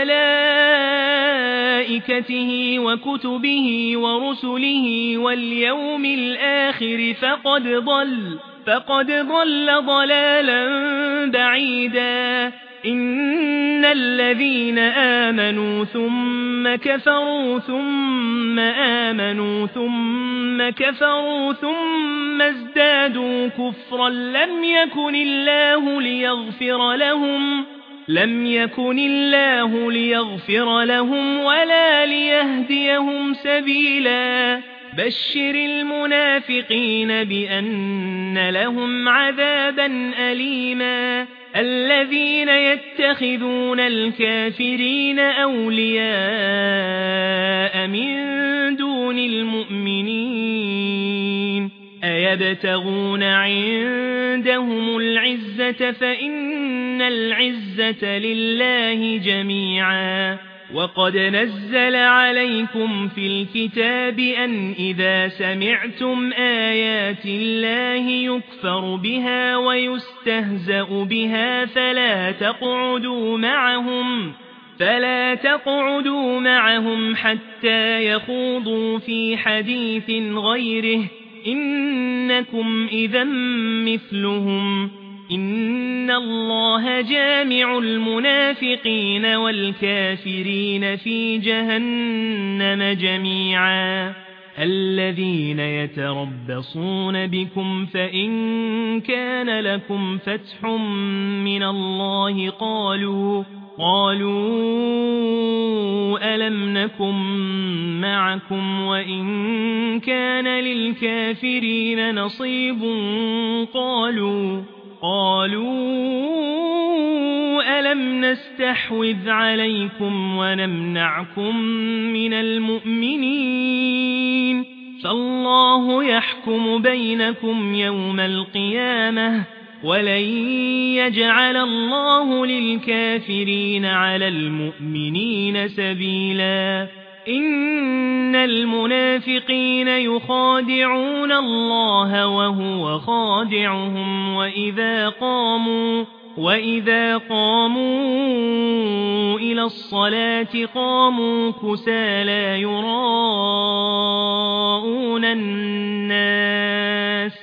وملائكته وكتبه ورسله واليوم الآخر فقد ضل فقد ضل ضلالا بعيدا إن الذين آمنوا ثم كفروا ثم آمنوا ثم كفروا ثم ازدادوا كفرا لم يكن الله ليغفر لهم لم يكن الله ليغفر لهم ولا ليهديهم سبيلا بشر المنافقين بأن لهم عذابا أليما الذين يتخذون الكافرين أولياء من دون المؤمنين أيبتغون عندهم العزة فإن العزة لله جميعا وقد نزل عليكم في الكتاب أن إذا سمعتم آيات الله يكفر بها ويستهزأ بها فلا تقعدوا معهم فلا تقعدوا معهم حتى يخوضوا في حديث غيره إنكم إذا مثلهم إن الله جامع المنافقين والكافرين في جهنم جميعا الذين يتربصون بكم فإن كان لكم فتح من الله قالوا قالوا ألم نكن معكم وإن كان للكافرين نصيب قالوا قالوا ألم نستحوذ عليكم ونمنعكم من المؤمنين فالله يحكم بينكم يوم القيامة ولن يجعل الله للكافرين على المؤمنين سبيلا إن المنافقين يخادعون الله وهو خادعهم وإذا قاموا وإذا قاموا إلى الصلاة قاموا كسالى يراءون الناس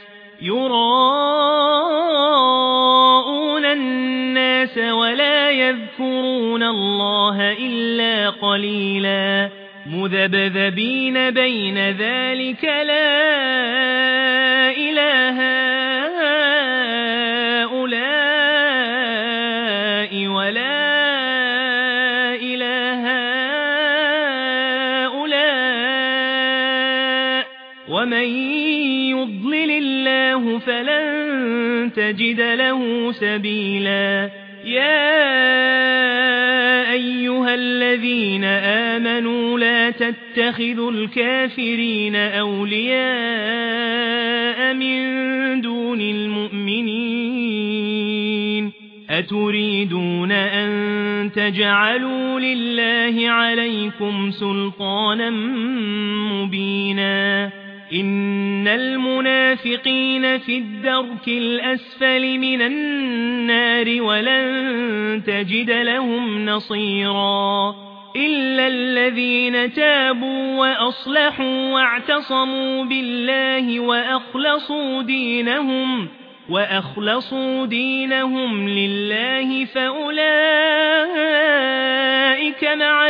يراءون الناس ولا يذكرون الله إلا قليلا مذبذبين بين ذلك لا إله هؤلاء ولا إله هؤلاء ومن يضلل الله فلن تجد له سبيلا يا أيها الذين آمنوا لا تتخذوا الكافرين أولياء من دون المؤمنين أتريدون أن تجعلوا لله عليكم سلطانا مبينا إن المنافقين في الدرك الأسفل من النار ولن تجد لهم نصيرا إلا الذين تابوا وأصلحوا واعتصموا بالله وأخلصوا دينهم وأخلصوا دينهم لله فأولئك مع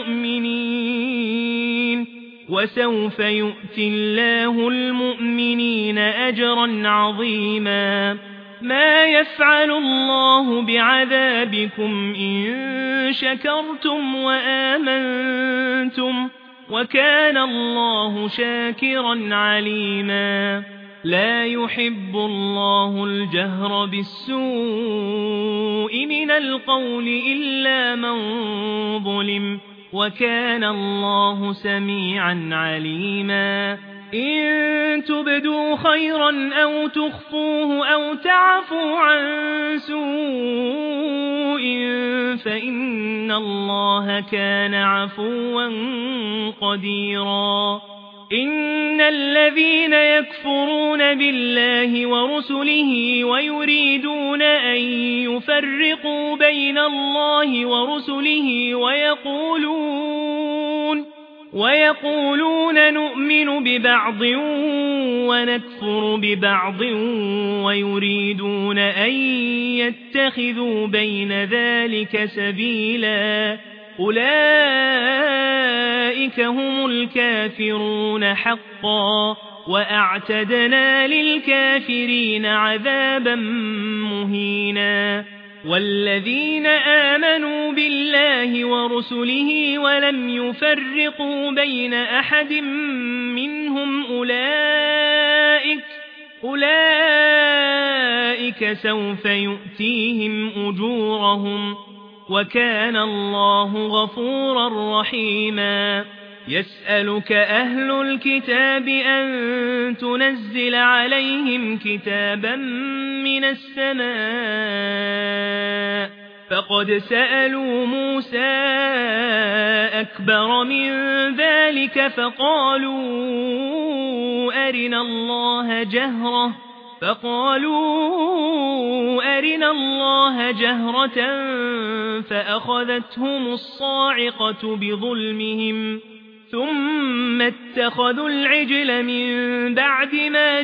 المؤمنين وسوف يؤتي الله المؤمنين أجرا عظيما ما يفعل الله بعذابكم إن شكرتم وآمنتم وكان الله شاكرا عليما لا يحب الله الجهر بالسوء من القول إلا من ظلم وكان الله سميعا عليما إن تبدوا خيرا أو تخفوه أو تعفوا عن سوء فإن الله كان عفوا قديرا إن الذين يكفرون بالله ورسله ويريدون أن يفرقوا بين الله ورسله ويقولون ويقولون نؤمن ببعض ونكفر ببعض ويريدون أن يتخذوا بين ذلك سبيلا أولئك هم الكافرون حقا وأعتدنا للكافرين عذابا مهينا والذين آمنوا بالله ورسله ولم يفرقوا بين أحد منهم أولئك أولئك سوف يؤتيهم أجورهم وكان الله غفورا رحيما يسألك أهل الكتاب أن تنزل عليهم كتابا من السماء فقد سألوا موسى أكبر من ذلك فقالوا أرنا الله جهرة فقالوا أرنا الله جهرة فأخذتهم الصاعقة بظلمهم ثم اتخذوا العجل من بعد ما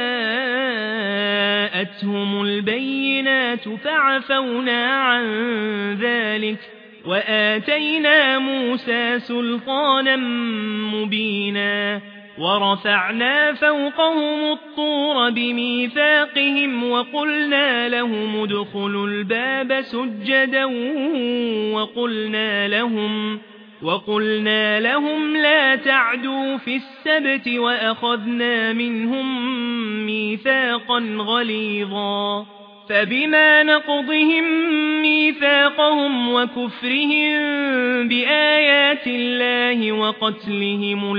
جاءتهم البينات فعفونا عن ذلك وآتينا موسى سلطانا مبينا ورفعنا فوقهم الطور بميثاقهم وقلنا لهم ادخلوا الباب سجدا وقلنا لهم وقلنا لهم لا تعدوا في السبت وأخذنا منهم ميثاقا غليظا فبما نقضهم ميثاقهم وكفرهم بآيات الله وقتلهم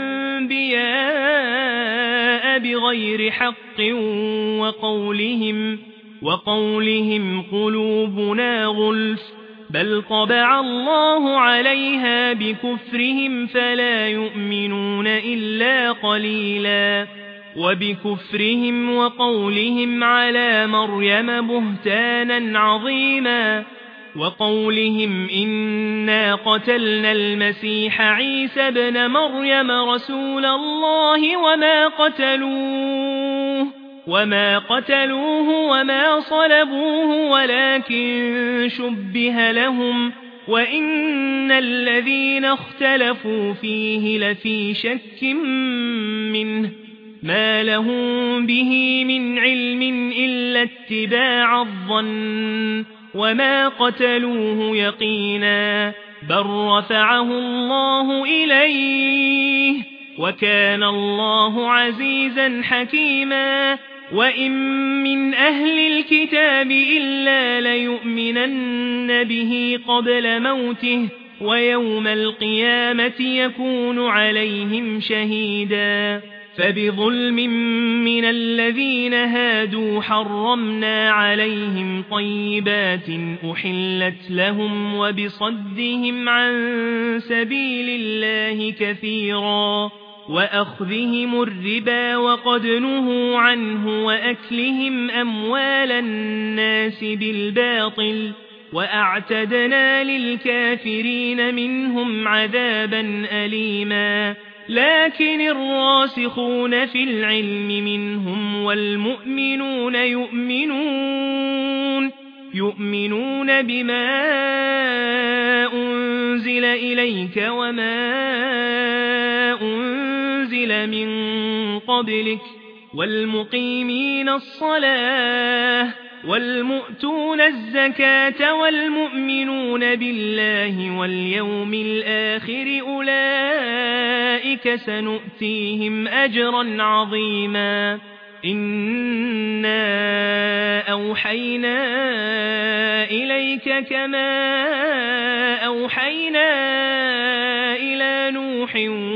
الأنبياء بغير حق وقولهم, وقولهم قلوبنا غلف بل طبع الله عليها بكفرهم فلا يؤمنون إلا قليلا وبكفرهم وقولهم على مريم بهتانا عظيما وقولهم إنا قتلنا المسيح عيسى ابن مريم رسول الله وما قتلوه وما قتلوه وما صلبوه ولكن شبه لهم وإن الذين اختلفوا فيه لفي شك منه ما لهم به من علم إلا اتباع الظن وما قتلوه يقينا بل رفعه الله إليه وكان الله عزيزا حكيما وإن من أهل الكتاب إلا ليؤمنن به قبل موته ويوم القيامة يكون عليهم شهيدا فبظلم من الذين هادوا حرمنا عليهم طيبات أحلت لهم وبصدهم عن سبيل الله كثيرا وأخذهم الربا وقد نهوا عنه وأكلهم أموال الناس بالباطل وأعتدنا للكافرين منهم عذابا أليما لكن الراسخون في العلم منهم والمؤمنون يؤمنون يؤمنون بما أنزل إليك وما أنزل من قبلك والمقيمين الصلاة والمؤتون الزكاة والمؤمنون بالله واليوم الآخر أولئك سنؤتيهم أجرا عظيما إنا أوحينا إليك كما أوحينا إلى نوح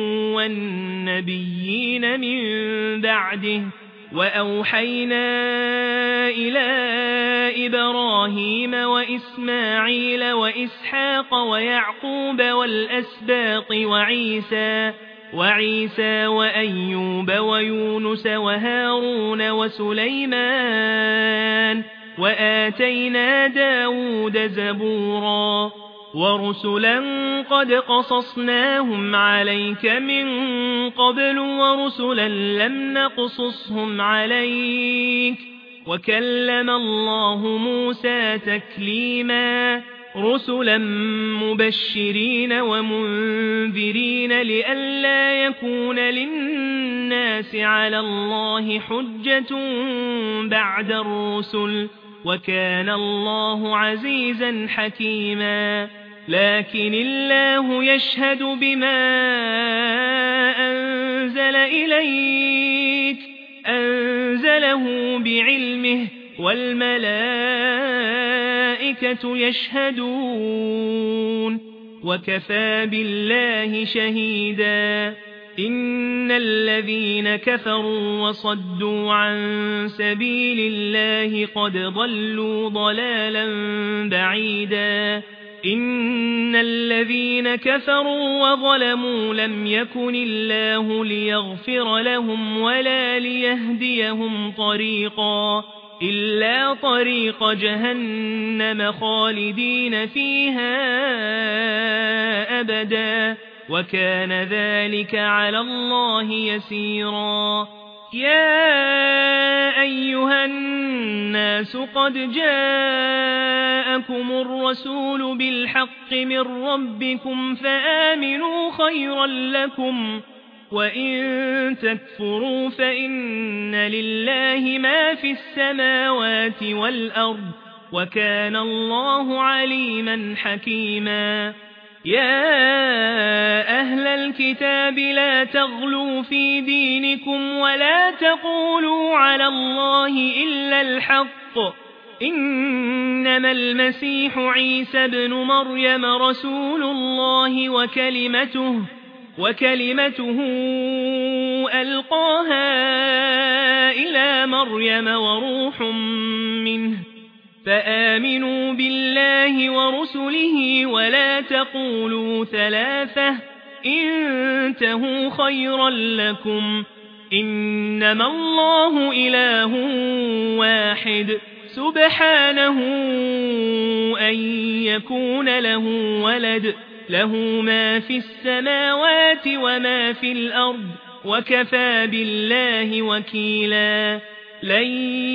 والنبيين من بعده وأوحينا إلى إبراهيم وإسماعيل وإسحاق ويعقوب والأسباط وعيسى وعيسى وأيوب ويونس وهارون وسليمان وآتينا داود زبورا ورسلا قد قصصناهم عليك من قبل ورسلا لم نقصصهم عليك وكلم الله موسى تكليما رسلا مبشرين ومنذرين لئلا يكون للناس على الله حجة بعد الرسل وكان الله عزيزا حكيما لكن الله يشهد بما أنزل إليك أنزله بعلمه والملائكة يشهدون وكفى بالله شهيدا إن الذين كفروا وصدوا عن سبيل الله قد ضلوا ضلالا بعيدا إن الذين كفروا وظلموا لم يكن الله ليغفر لهم ولا ليهديهم طريقا إلا طريق جهنم خالدين فيها أبدا وكان ذلك على الله يسيرا يا أيها الناس قد جاءكم الرسول بالحق من ربكم فآمنوا خيرا لكم وإن تكفروا فإن لله ما في السماوات والأرض وكان الله عليما حكيما يا أهل الكتاب لا تغلوا في دينكم ولا تقولوا على الله إلا الحق إنما المسيح عيسى ابن مريم رسول الله وكلمته وكلمته ألقاها إلى مريم وروح منه فآمنوا بالله ورسله ولا تقولوا ثلاثة انتهوا خيرا لكم إنما الله إله واحد سبحانه أن يكون له ولد له ما في السماوات وما في الأرض وكفى بالله وكيلا لن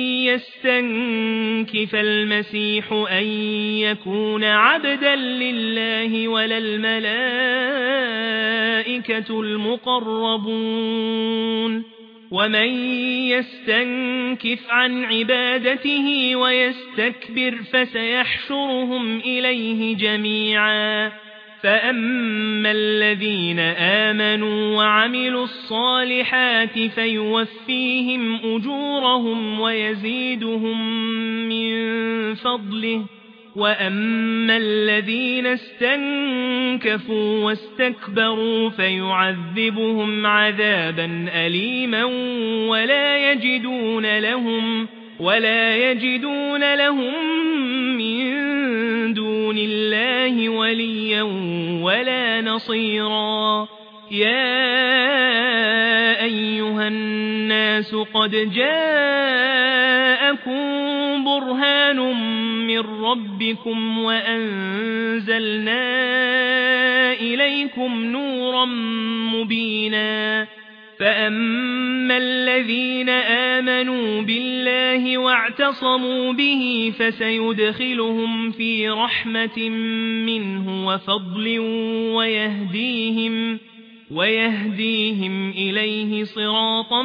يستنكف المسيح أن يكون عبدا لله ولا الملائكة المقربون ومن يستنكف عن عبادته ويستكبر فسيحشرهم إليه جميعا فأما الذين آمنوا وعملوا الصالحات فيوفيهم أجورهم ويزيدهم من فضله وأما الذين استنكفوا واستكبروا فيعذبهم عذابا أليما ولا يجدون لهم ولا يجدون لهم من دون الله وليا ولا نصيرا يا أيها الناس قد جاءكم برهان من ربكم وأنزلنا إليكم نورا مبينا فأما الذين آمنوا بالله واعتصموا به فسيدخلهم في رحمة منه وفضل ويهديهم ويهديهم إليه صراطا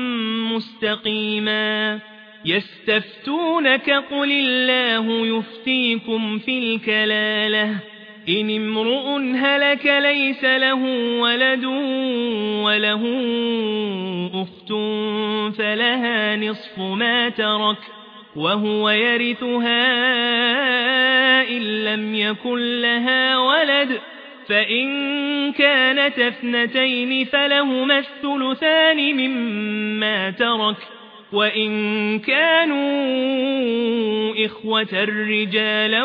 مستقيما يستفتونك قل الله يفتيكم في الكلالة إن امرؤ هلك ليس له ولد وله أخت فلها نصف ما ترك وهو يرثها إن لم يكن لها ولد فإن كانت اثنتين فلهما الثلثان مما ترك وإن كانوا إخوة رجالا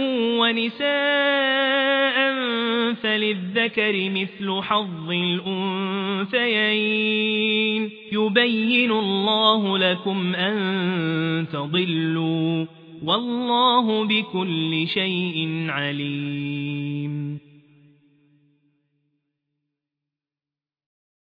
ونساء فللذكر مثل حظ الأنثيين يبين الله لكم أن تضلوا والله بكل شيء عليم.